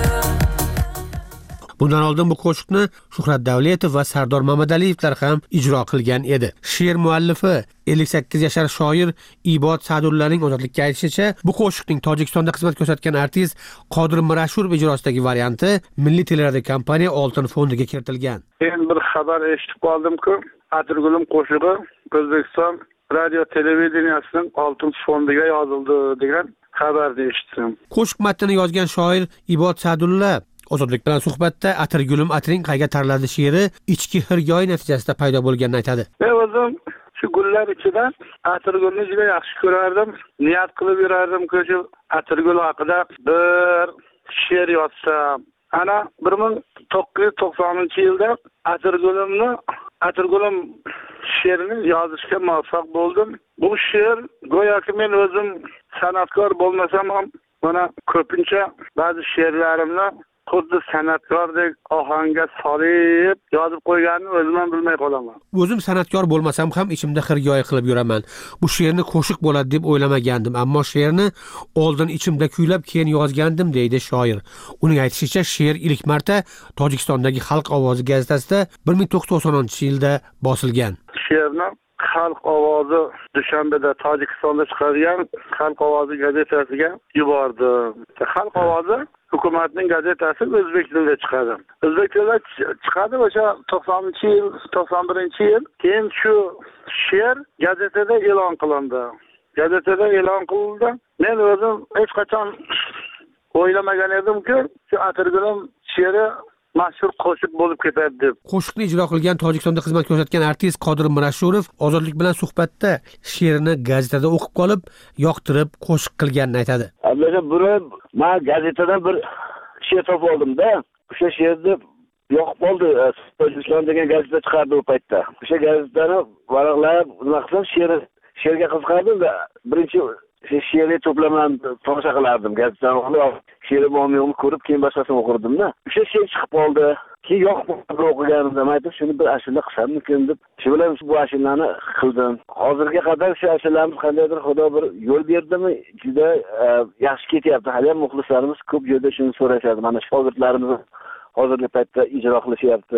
Bundan oldin bu qo'shiqni Shuhrat Davletov va Sardor Mamadaliyevlar ham ijro qilgan edi. She'r muallifi ellik sakkiz yashar shoir Ibod Sadullaning ozodlikka aytishicha, bu qo'shiqning Tojikistonda xizmat ko'rsatgan artist Qodir Mirashurov ijrosidagi varianti Milliy teleradiokompaniya oltin fondiga kiritilgan. Men bir xabar eshitib qoldim-ku, Atirgulim qo'shig'i O'zbekiston radio televideniyasining oltin fondiga yozildi degan xabarni eshitdim. Qo'shiq matnini yozgan shoir Ibod Sadulla Ozodlik bilan suhbatda Atirgulim Atiring qayga taraladi she'ri ichki hirgoyi natijasida paydo bo'lganini aytadi. Men o'zim shu gullar ichida Atirgulni juda yaxshi ko'rardim. Niyat qilib yurardim-ku, shu Atirgul haqida bir she'r yozsam. Ana bir ming to'qqiz yuz to'qsoninchi yilda Atirgulimni Atirgulim she'rini yozishga muvaffaq bo'ldim. Bu she'r go'yoki men o'zim san'atkor bo'lmasam ham mana ko'pincha ba'zi she'rlarimni xuddi san'atkordek ohangga solib yozib qo'yganini o'zim ham bilmay qolaman. O'zim san'atkor bo'lmasam ham ichimda xirgoyi qilib yuraman. Bu she'rni qo'shiq bo'ladi deb o'ylamagandim, ammo she'rni oldin ichimda kuylab keyin yozgandim deydi shoir. Uning aytishicha, she'r ilk marta Tojikistondagi Xalq ovozi gazetasida bir ming to'qqiz yuz to'qsoninchi yilda bosilgan. She'rni Xalq ovozi Dushanbeda Tojikistonda chiqargan Xalq ovozi gazetasiga yubordi. Xalq ovozi hukumatning gazetasi o'zbek tilida chiqadi. O'zbek tilida chiqadi o'sha to'qsoninchi yil, to'qson birinchi yil. Keyin shu she'r gazetada e'lon qilindi. Gazetada e'lon qilindi. Men o'zim hech qachon o'ylamagan edimki, shu Atirgulim she'ri mashhur qo'shiq bo'lib ketadi deb. Qo'shiqni ijro qilgan Tojikistonda xizmat ko'rsatgan artist Qodir Mirashurov Ozodlik bilan suhbatda she'rini gazetada o'qib qolib, yoqtirib qo'shiq qilganini aytadi. Ablaga buni men gazetadan bir she'r topib oldim-da. O'sha she'rni yoqib qoldi. Tojikiston degan gazeta chiqardi u paytda. O'sha gazetani varaqlab, nima qilsam she'r she'rga qiziqardim-da. Birinchi she'rni to'plaman tomosha qilardim gazetani olib. She'ri bormi-yo'qmi ko'rib, keyin boshqasini o'qirdim-da. O'sha she'r chiqib qoldi. Keyin yoqib o'qiganimda aytib, shuni bir ashula qilsammikin deb, shu bilan bu ashulani qildim. Hozirga qadar shu ashulamiz qandaydir Xudo bir yo'l berdimi, juda yaxshi ketyapti. Hali ham muxlislarimiz ko'p joyda shuni so'rashadi. Mana shogirdlarimiz hozirgi paytda ijro qilishyapti.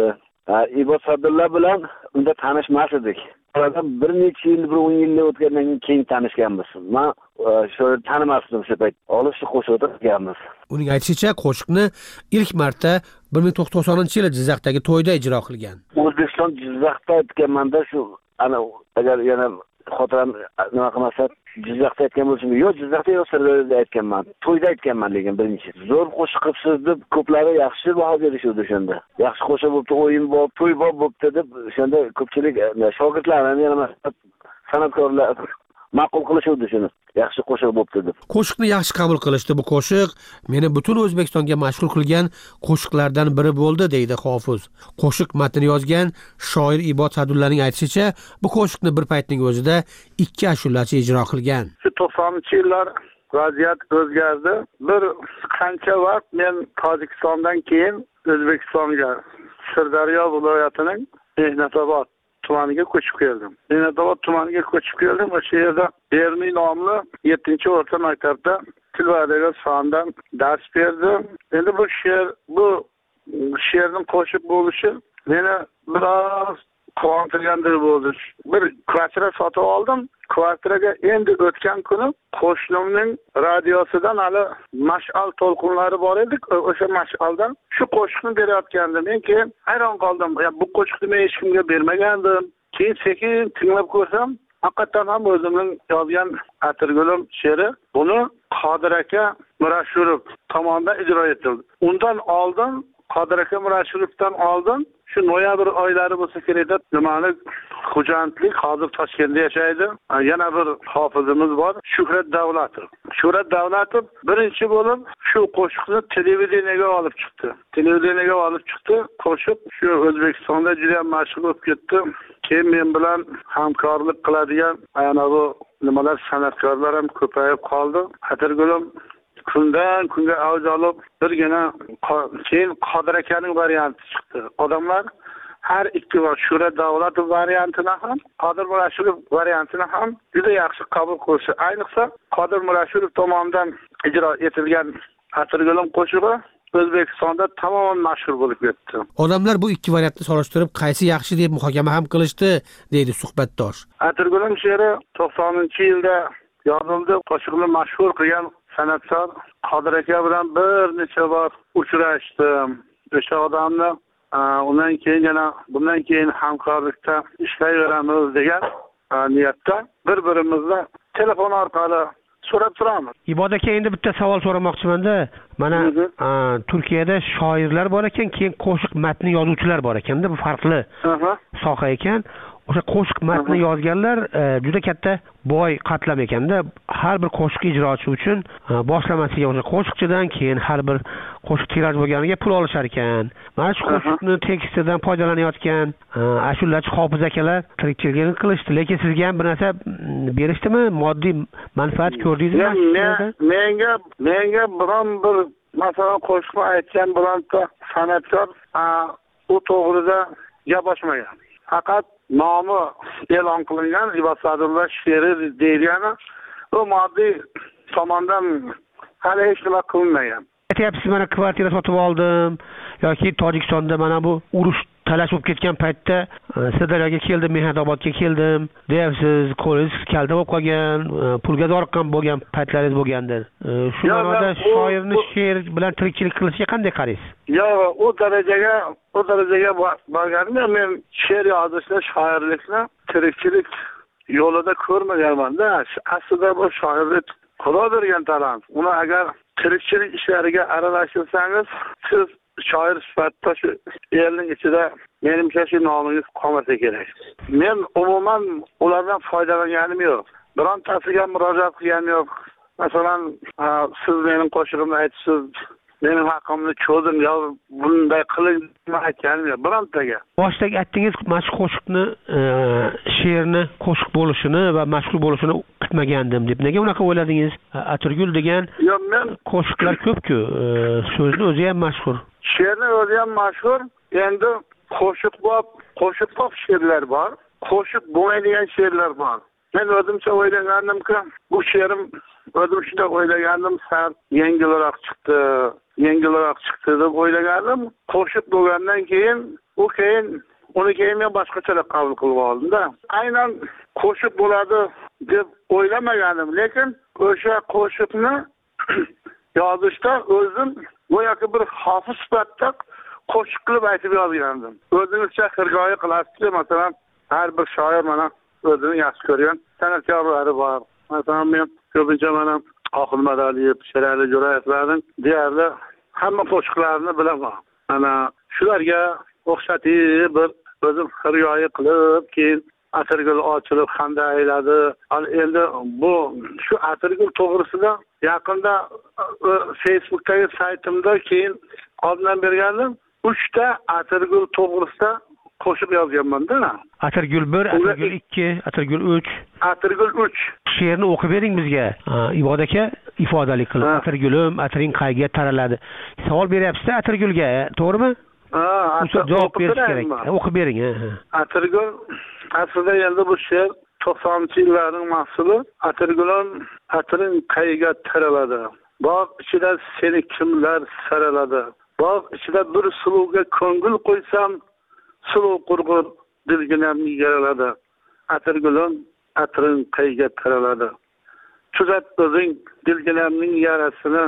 Ibod Sadulla bilan unda tanishmas edik. Oradan bir necha yil, bir o'n yillik o'tgandan keyin tanishganmiz. Men shu tanimasdim shu payt. Olib shu qo'shiqda o'tirganmiz. Uning aytishicha, qo'shiqni ilk marta bir ming to'qson to'qsoninchi yili Jizzaxdagi to'yda ijro qilgan. O'zbekiston Jizzaxda aytganmanda shu ana agar yana xotiram nima qilmasa Jizzaxda aytgan bo'lsam, yo'q Jizzaxda yo'q Sirdaryoda aytganman. To'yda aytganman lekin birinchi. Zo'r qo'shiq qilibsiz deb ko'plari yaxshi baho berishdi o'shanda. Yaxshi qo'shiq bo'libdi, o'yin bo'lib, to'y bo'libdi deb o'shanda ko'pchilik shogirdlarni yana san'atkorlar ma'qul qilishdi shuni. Yaxshi qo'shiq bo'libdi deb. Qo'shiqni yaxshi qabul qilishdi. Bu qo'shiq meni butun O'zbekistonga mashhur qilgan qo'shiqlardan biri bo'ldi, deydi Hofiz. Qo'shiq matnini yozgan shoir Ibod Sadullaning aytishicha, bu qo'shiqni bir paytning o'zida ikki ashulachi ijro qilgan. to'qsoninchi yillar vaziyat o'zgardi. Bir qancha vaqt men Tojikistondan keyin O'zbekistonga Sirdaryo viloyatining Mehnatobod tumaniga ko'chib keldim. Mehnatobod tumaniga ko'chib keldim. O'sha yerda Bermiy nomli yettinchi o'rta maktabda til va adabiyot fanidan dars berdim. Endi bu she'r, bu she'rning qo'shib bo'lishi meni biroz quvontirgandek bo'ldi. Bir kvartira sotib oldim. Kvartiraga endi o'tgan kuni qo'shnimning radiosidan hali mash'al to'lqinlari bor edi. O'sha mash'aldan shu qo'shiqni berayotgandi. Men keyin hayron qoldim. Bu qo'shiqni men hech kimga bermagandim. Keyin sekin tinglab ko'rsam, haqiqatan ham o'zimning yozgan Atirgulim she'ri buni Qodir aka Murashurov tomonidan ijro etildi. Undan oldin Qodir aka Murashurovdan oldin shu noyabr oylari bo'lsa kerak deb nimani xo'jandlik hozir Toshkentda yashaydi. Yana bir hofizimiz bor, Shuhrat Davlatov. Shuhrat Davlatov birinchi bo'lib shu qo'shiqni televideniyega olib chiqdi. Televideniyega olib chiqdi. Qo'shiq shu O'zbekistonda juda ham mashhur bo'lib ketdi. Keyin men bilan hamkorlik qiladigan ana bu nimalar san'atkorlar ham ko'payib qoldi. Atirgulim kundan kunga avj olib, birgina keyin Qodir akaning varianti chiqdi. Odamlar har ikki va Shuhrat Davlatov variantini ham, Qodir Murashurov variantini ham juda yaxshi qabul qilishdi. Ayniqsa Qodir Murashurov tomonidan ijro etilgan Atirgulim qo'shig'i O'zbekistonda tamoman mashhur bo'lib ketdi. Odamlar bu ikki variantni solishtirib, qaysi yaxshi deb muhokama ham qilishdi, deydi suhbatdosh. Atirgulim she'ri to'qsoninchi yilda yozildi. Qo'shiqni mashhur qilgan san'atkor Qodir aka bilan bir necha bor uchrashdim. O'sha odamni undan keyin yana bundan keyin hamkorlikda ishlayveramiz degan niyatda bir-birimizni telefon orqali so'rab turamiz. Ibod aka, endi bitta savol so'ramoqchiman-da. Mana Turkiyada shoirlar bor ekan, keyin qo'shiq matni yozuvchilar bor ekan-da, bu farqli soha ekan. O'sha qo'shiq matni yozganlar juda katta boy qatlam ekanda. Har bir qo'shiq ijrochi uchun boshlamasiga o'sha qo'shiqchidan keyin har bir qo'shiq tiraj bo'lganiga pul olishar ekan. Mana shu qo'shiqni tekstidan foydalanayotgan ashulachi Hofiz akalar tirikchilik qilishdi, lekin sizga ham bir narsa berishdimi? Moddiy manfaat ko'rdingizmi? Menga menga biron bir masalan qo'shiqni aytgan bironta san'atkor u to'g'rida gap ochmagan. Faqat nomi e'lon qilingan Ibod Sadulla she'ri deyilgani bu moddiy tomondan hali hech nima qilinmagan. Aytyapsiz, mana kvartira sotib oldim yoki Tojikistonda mana bu urush talash bo'lib ketgan paytda Sirdaryoga keldim, Mehnatobodga keldim deyapsiz. Qo'lingiz kalta bo'lib qolgan, pulga zoriqqan bo'lgan paytlaringiz bo'lgandir. Shu ma'noda shoirni she'r bilan tirikchilik qilishiga qanday qaraysiz? Yo'q, u darajaga u darajaga borganimda men she'r yozishni, shoirlikni tirikchilik yo'lida ko'rmaganman-da. Aslida bu shoirlik Xudo bergan talant. Uni agar tirikchilik ishlariga aralashtirsangiz, siz shoir sifatida shu elning ichida menimcha shu nomingiz qolmasa kerak. Men umuman ulardan foydalanganim yo'q. Birontasiga murojaat qilganim yo'q. Masalan, siz mening qo'shig'imni aytsiz, mening haqqimni cho'zing yo bunday qiling deb aytganim yo'q birontaga. Boshidagi aytdingiz, mashhur qo'shiqni, she'rni qo'shiq bo'lishini va mashhur bo'lishini kutmagandim deb. Nega unaqa o'yladingiz? Atirgul degan yo'q, men qo'shiqlar ko'p-ku, so'zni o'zi ham mashhur. She'rni o'zi ham mashhur. Endi qo'shiq bor, qo'shiq bor she'rlar bor, qo'shiq bo'lmaydigan she'rlar bor. Men o'zimcha o'ylaganimki, bu she'rim o'zim shunda o'ylagandim, sal yengilroq chiqdi, yengilroq chiqdi deb o'ylagandim. Qo'shiq bo'lgandan keyin u keyin uni keyin men boshqacharoq qabul qilib oldimda. Aynan qo'shiq bo'ladi deb o'ylamaganim, lekin o'sha qo'shiqni yozishda o'zim go'yoki bir hofiz sifatida qo'shiq qilib aytib yozgandim. O'zingizcha hikoya qilasiz, masalan, har bir shoir mana o'zini yaxshi ko'rgan san'atkorlari bor. Masalan, men ko'pincha mana Oxil Madaliyev, Sherali Jo'rayevlarning deyarli hamma qo'shiqlarini bilaman. Mana shularga o'xshatib bir o'zim hikoya qilib, keyin Atirgul ochilib hamda ayladi. Endi bu shu Atirgul to'g'risida yaqinda Facebook'dagi saytimda keyin oldindan bergandim. uchta Atirgul to'g'risida qo'shib yozganman-da. Atirgul bir, Atirgul ikki, Atirgul uch. Atirgul uch. She'rni o'qib bering bizga. Ibod aka ifodalik qilib. Atirgulim, atiring qayga taraladi. Savol beryapsiz Atirgulga, to'g'rimi? Ha, javob berish kerak. O'qib bering. Atirgul aslida endi bu she'r to'qsoninchi yillarning mahsuli. Atirgulim, atiring qayga taraladi. Bog' ichida seni kimlar saraladi. Bog' ichida bir suluvga ko'ngil qo'ysam, suluv qurg'ur dilginamni yaraladi. Atirgulim, atiring qayga taraladi. Tuzat o'zing dilginamning yarasini,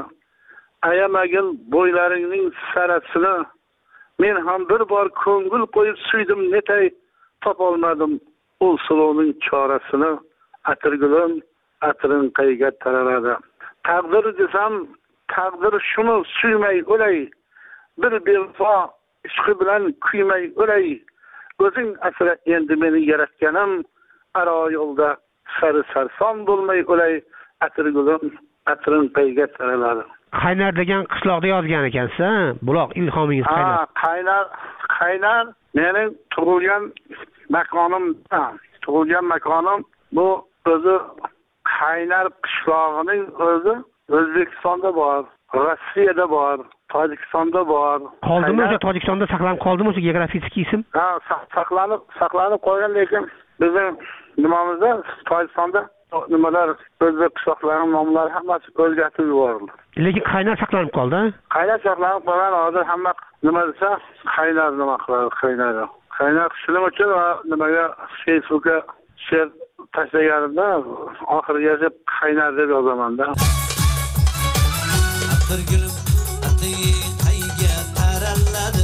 ayamagin bo'ylaringning sarasini. Men ham bir bor ko'ngil qo'yib suydim netay, topolmadim u suluvning chorasini. Atirgulim, atiring qayga taraladi. Taqdir desam, taqdir shuni suymay o'lay. Bir bevafo ishqi bilan kuymay o'lay. O'zing asra endi meni yaratganim, aro yo'lda sari sarson bo'lmay o'lay. Atirgulim, atiring qayga taraladi. Qaynar degan qishloqda yozgan ekansiz, buloq ilhomingiz qaynar. Ha, qaynar, qaynar mening tug'ilgan makonim, tug'ilgan makonim bu o'zi Qaynar qishlog'ining o'zi O'zbekistonda bor, Rossiyada bor, Tojikistonda bor. Qoldimi o'sha Tojikistonda saqlanib qoldimi o'sha geografik ism? Ha, saqlanib, saqlanib qolgan, lekin bizning nimamizda Tojikistonda nimalar o'zbek qishloqlarining nomlari hammasi o'zgartirib yuborildi. Lekin qaynar saqlanib qoldi. Qaynar saqlanib qolgan, hozir hamma nima desa, qaynar nima qiladi, qaynar. Qaynar shuning uchun nimaga Facebookga she'r tashlaganimda oxirigacha qaynar deb yozaman-da. Atirgulim, ating qayga taraladi.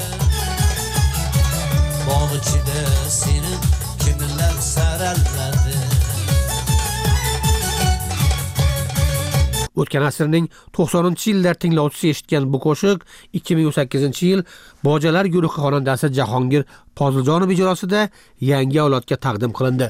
Bog' ichida seni kimlar saraladi. O'tgan asrning to'qsoninchi yillar tinglovchisi eshitgan bu qo'shiq ikki ming o'n sakkizinchi yil Bojalar guruhi xonandasi Jahongir Poziljonov ijrosida yangi avlodga taqdim qilindi.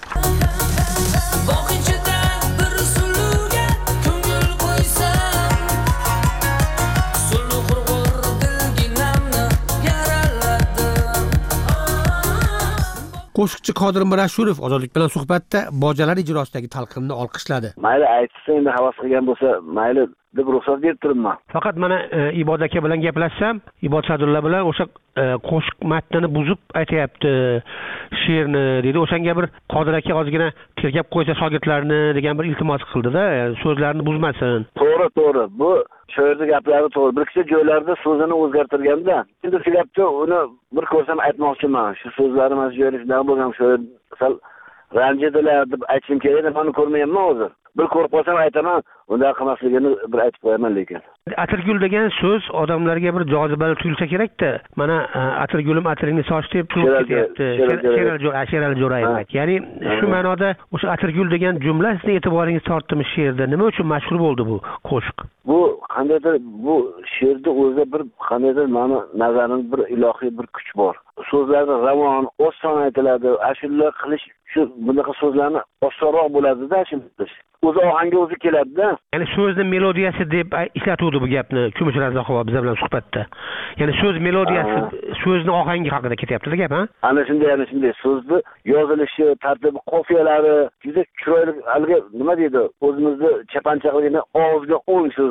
Qo'shiqchi Qodir Mirashurov ozodlik bilan suhbatda Bojalar ijrosidagi talqinni olqishladi. Mayli aytsa, endi havas qilgan bo'lsa, mayli deb ruxsat berib turibman. Faqat mana Ibod aka bilan gaplashsam, Ibod Sadulla bilan o'sha qo'shiq matnini buzib aytayapti she'rni dedi. O'shanga bir Qodir aka ozgina tergab qo'ysa shogirdlarni degan bir iltimos qildi-da, so'zlarini buzmasin. To'g'ri, to'g'ri. Bu shoirning gaplari to'g'ri. Bir kishi joylarda so'zini o'zgartirganda, endi shu gapni uni bir ko'rsam aytmoqchiman. Shu so'zlarimiz mana shu yerda shunaqa bo'lgan, shoir sal ranjidilar deb aytishim kerak edi, men ko'rmayapman hozir. Bir ko'rib qolsam aytaman, unda qilmasligini bir aytib qo'yaman lekin. Atirgul degan so'z odamlarga bir jozibali tuyulsa kerak-da. Mana atirgulim atiringni soch deb turib ketyapti. Sherali Jo'rayev. Ya'ni shu ma'noda o'sha atirgul degan jumla sizning e'tiboringizni tortdimi she'rda? Nima uchun mashhur bo'ldi bu qo'shiq? Bu qandaydir bu she'rda o'zida bir qandaydir ma'no nazarimda bir ilohiy bir kuch bor. So'zlarni ravon, oson aytiladi. Ashula qilish shu bunaqa so'zlarni osonroq bo'ladi-da, shunday. O'zi ohangi o'zi keladi-da. Ya'ni so'zni melodiyasi deb ishlatuvdi bu gapni Kumush Razzoqova biz bilan suhbatda. Ya'ni so'z melodiyasi, so'zni ohangi haqida ketyapti-da gap, ha? Ana shunday, ana shunday so'zni yozilishi, tartibi, qofiyalari juda chiroyli, alga nima deydi, o'zimizni chapanchaqligini og'izga o'ng so'zlar.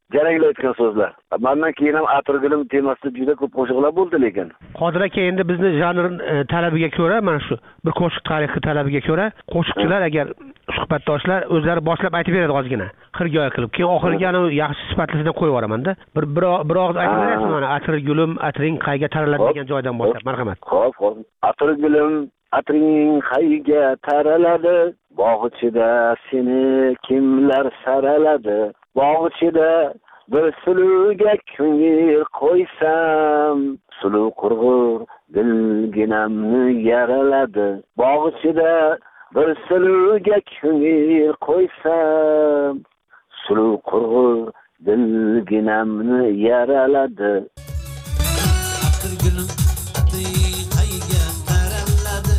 jaranglayotgan so'zlar. Mendan keyin ham atirgulim temasida juda ko'p qo'shiqlar bo'ldi lekin. Qodir aka, endi bizni janr talabiga ko'ra, mana shu bir qo'shiq tarixi talabiga ko'ra, qo'shiqchilar agar suhbatdoshlar o'zlari boshlab aytib beradi ozgina, xirgoyi qilib. Keyin oxiriga ana yaxshi sifatlisidan qo'yib yuboramanda. Bir bir og'iz aytib berasizmi mana atirgulim, atring qayga taraladi degan joydan boshlab, marhamat. Xo'p, xo'p. Atirgulim, atring qayga taraladi, bog' ichida seni kimlar saraladi. Bog' ichida bir suluga ko'ngil qo'ysam, suluv qurg'ur dilginamni yaraladi. Bog' ichida bir suluga ko'ngil qo'ysam, suluv qurg'ur dilginamni yaraladi. Atirgulim, atring qayga taraladi,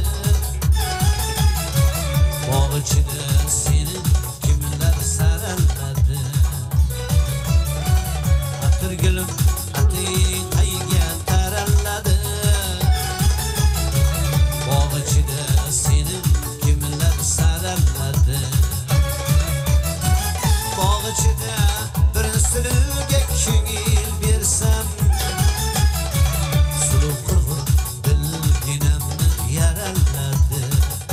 bog' ichida seni kimlar saraladi. Atirgulim, atring qayga taraladi, bog' ichida seni kimlar saraladi. Bog' ichida bir suluga ko'ngil bersam, suluv qurg'ur dilginamni yaraladi.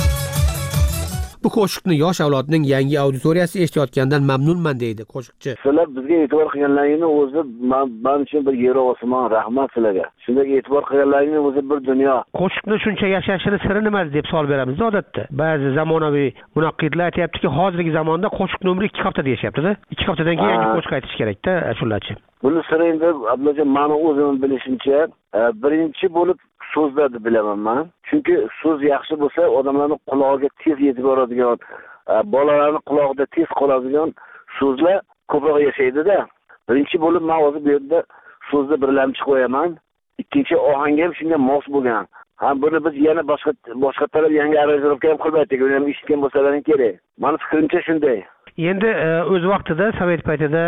Bu qo'shiqni yosh avlodning yangi auditoriyasi eshitayotganidan mamnunman deydi qo'shiqchi. Sizlar bizga e'tibor qilganlaringizni o'zi men uchun bir yer osmon, rahmat sizlarga. Shunday e'tibor qilganlaringizni o'zi bir dunyo. Qo'shiqni shuncha yashashini siri nima deb savol beramiz odatda. Ba'zi zamonaviy munaqqidlar aytayaptiki, hozirgi zamonda qo'shiqni umri ikki hafta deyishyapti-da. ikki haftadan keyin yangi qo'shiq aytish kerak-da, ashulachi. Buni siri endi Abdullajon, meni o'zim bilishimcha, birinchi bo'lib so'zlarni bilaman men. Chunki so'z yaxshi bo'lsa, odamlarning qulog'iga tez yetib boradigan, bolalarning qulog'ida tez qoladigan so'zlar ko'proq yashaydi-da. Birinchi bo'lib men hozir bu yerda so'zni birlamchi qo'yaman. Ikkinchi ohang ham shunga mos bo'lgan. Ha, buni biz yana boshqa boshqa taraf yangi aranjirovka ham qilmaydik. Uni ham eshitgan bo'lsalaring kerak. Meni fikrimcha shunday. Endi o'z vaqtida Sovet paytida,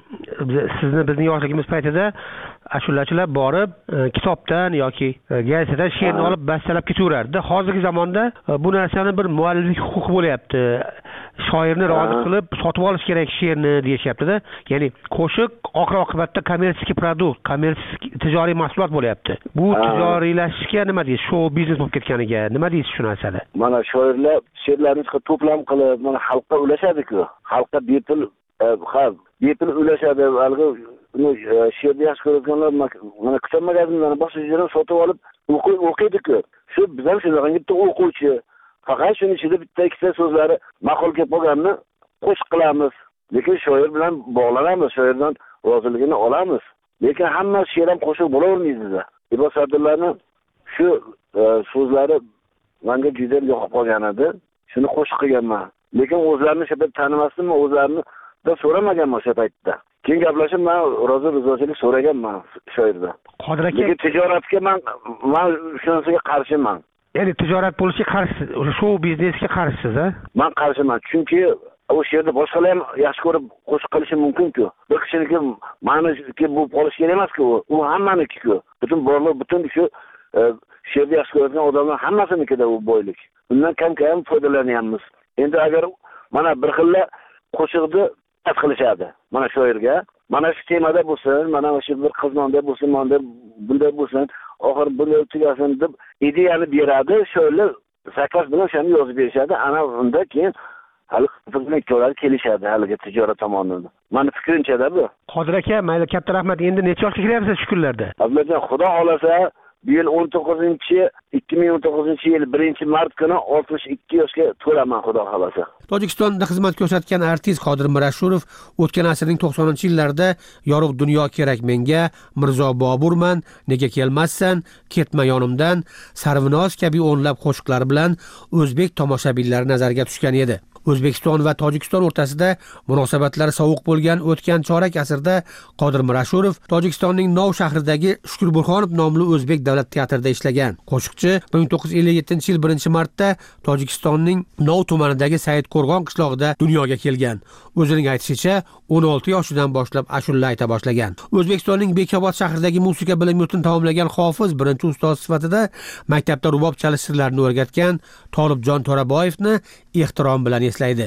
sizni bizning yoshligimiz paytida ashulachilar borib kitobdan yoki gazetadan she'rni olib bastalab ketaverardi. Hozirgi zamonda bu narsani bir mualliflik huquqi bo'lyapti. Shoirni rozi qilib sotib olish kerak she'rni deyishyapti-da. Ya'ni qo'shiq oxir oqibatda kommersiya produkt, kommersiya tijoriy mahsulot bo'lyapti. Bu tijoriylashishga nima deysiz? Show biznes bo'lib ketganiga nima deysiz shu narsada? Mana shoirlar she'rlarni to'plam qilib, mana xalqqa ulashadi-ku. Xalqqa bepul, ha, bepul ulashadi. Algo uni she'rni yaxshi ko'rganlar mana kitob magazinlarni boshqa yerdan sotib olib o'qiydi-ku. Shu bizlar shunday bitta o'quvchi, faqat shuning ichida bitta ikkita so'zlari ma'qul kelib qolganini qo'shiq qilamiz. Lekin shoir bilan bog'lanamiz, shoirdan roziligini olamiz. Lekin hamma she'r ham qo'shiq bo'lavermaydi-da. Ibos Abdullohning shu so'zlari menga juda yoqib qolgan edi. Shuni qo'shiq qilganman. Lekin o'zlarini shunday tanimasdimmi, o'zlarini da so'ramaganman o'sha paytda. Keyin gaplashib, men rozi rizochilik so'raganman shoirdan. Qodir aka, lekin tijoratga men men shunisiga qarshiman. Ya'ni tijorat bo'lishiga qarshi, show biznesga qarshisiz, a? Men qarshiman, chunki o'sha yerda boshqalar ham yaxshi ko'rib qo'shiq qilishi mumkin-ku. Bir kishiniki ma'niki bu qolish kerak emas-ku, u hammaniki-ku. Butun borliq, butun shu she'rni yaxshi ko'radigan odamlar hammasinikida u boylik. Undan kam-kam foydalanyapmiz. Endi agar mana bir xilla qo'shiqni qat qilishadi. Mana shoirga, mana shu temada bo'lsin, mana shu bir qizmonda bo'lsin, mana bunday bo'lsin, oxir bunday tugasin deb ideyani beradi, shoirlar zakaz bilan shuni yozib berishadi. Ana unda keyin hali qizlar kelishadi haligi tijorat tomonidan. Meni fikrimcha-da bu. Qodir aka, mayli, katta rahmat. Endi necha yoshga kiryapsiz shu kunlarda? Abdullajon, xudo xolasa bu yil o'n to'qqizinchi ikki ming o'n to'qqizinchi yil birinchi mart kuni oltmish ikki yoshga to'laman, xudo xolasa. Tojikistonda xizmat ko'rsatgan artist Qodir Mirashurov o'tgan asrning to'qsoninchi yillarida Yorug' dunyo kerak menga, Mirzo Boburman, nega kelmassan, ketma yonimdan, Sarvinoz kabi o'nlab qo'shiqlar bilan o'zbek tomoshabinlari nazariga tushgan edi. O'zbekiston va Tojikiston o'rtasida munosabatlar sovuq bo'lgan o'tgan chorak asrda Qodir Mirashurov Tojikistonning Nov shahridagi Shukur Burxonov nomli o'zbek davlat teatrida ishlagan. Qo'shiqchi bir ming to'qqiz yuz ellik yettinchi yil birinchi martda Tojikistonning Nov tumanidagi Saidqo'rg'on qishlog'ida dunyoga kelgan. O'zining aytishicha, o'n olti yoshidan boshlab ashula ayta boshlagan. O'zbekistonning Bekobod shahridagi musiqa bilim yurtini tamomlagan hofiz birinchi ustoz sifatida maktabda rubob chalish sirlarini o'rgatgan Tolibjon To'raboyevni ehtirom bilan eslaydi.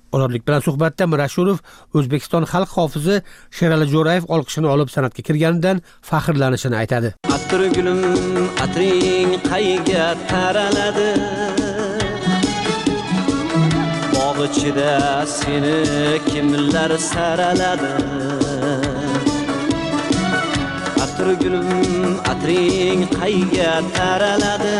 Ozodlik bilan suhbatda Mirashurov O'zbekiston xalq hofizi Sherali Jo'rayev olqishini olib san'atga kirganidan faxrlanishini aytadi. Atir gulim, atring qayga taraladi. Bog' ichida seni kimlar saraladi. Atir gulim, atring qayga taraladi.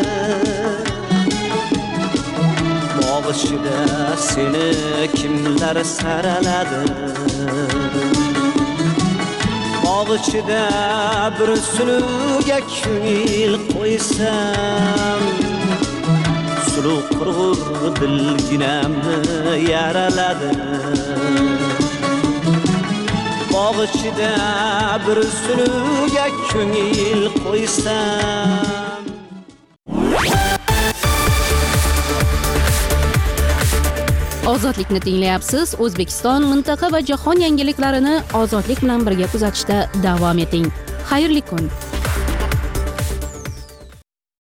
Bog' ichida seni kimlar saraladi. Bog' ichida bir suluga ko'ngil qo'ysam, suluv qurg'ur dilginamni yaraladi. Bog' ichida bir suluga ko'ngil qo'ysam. Ozodlikni tinglayapsiz. O'zbekiston, mintaqa va jahon yangiliklarini ozodlik bilan birga kuzatishda davom eting. Xayrli kun.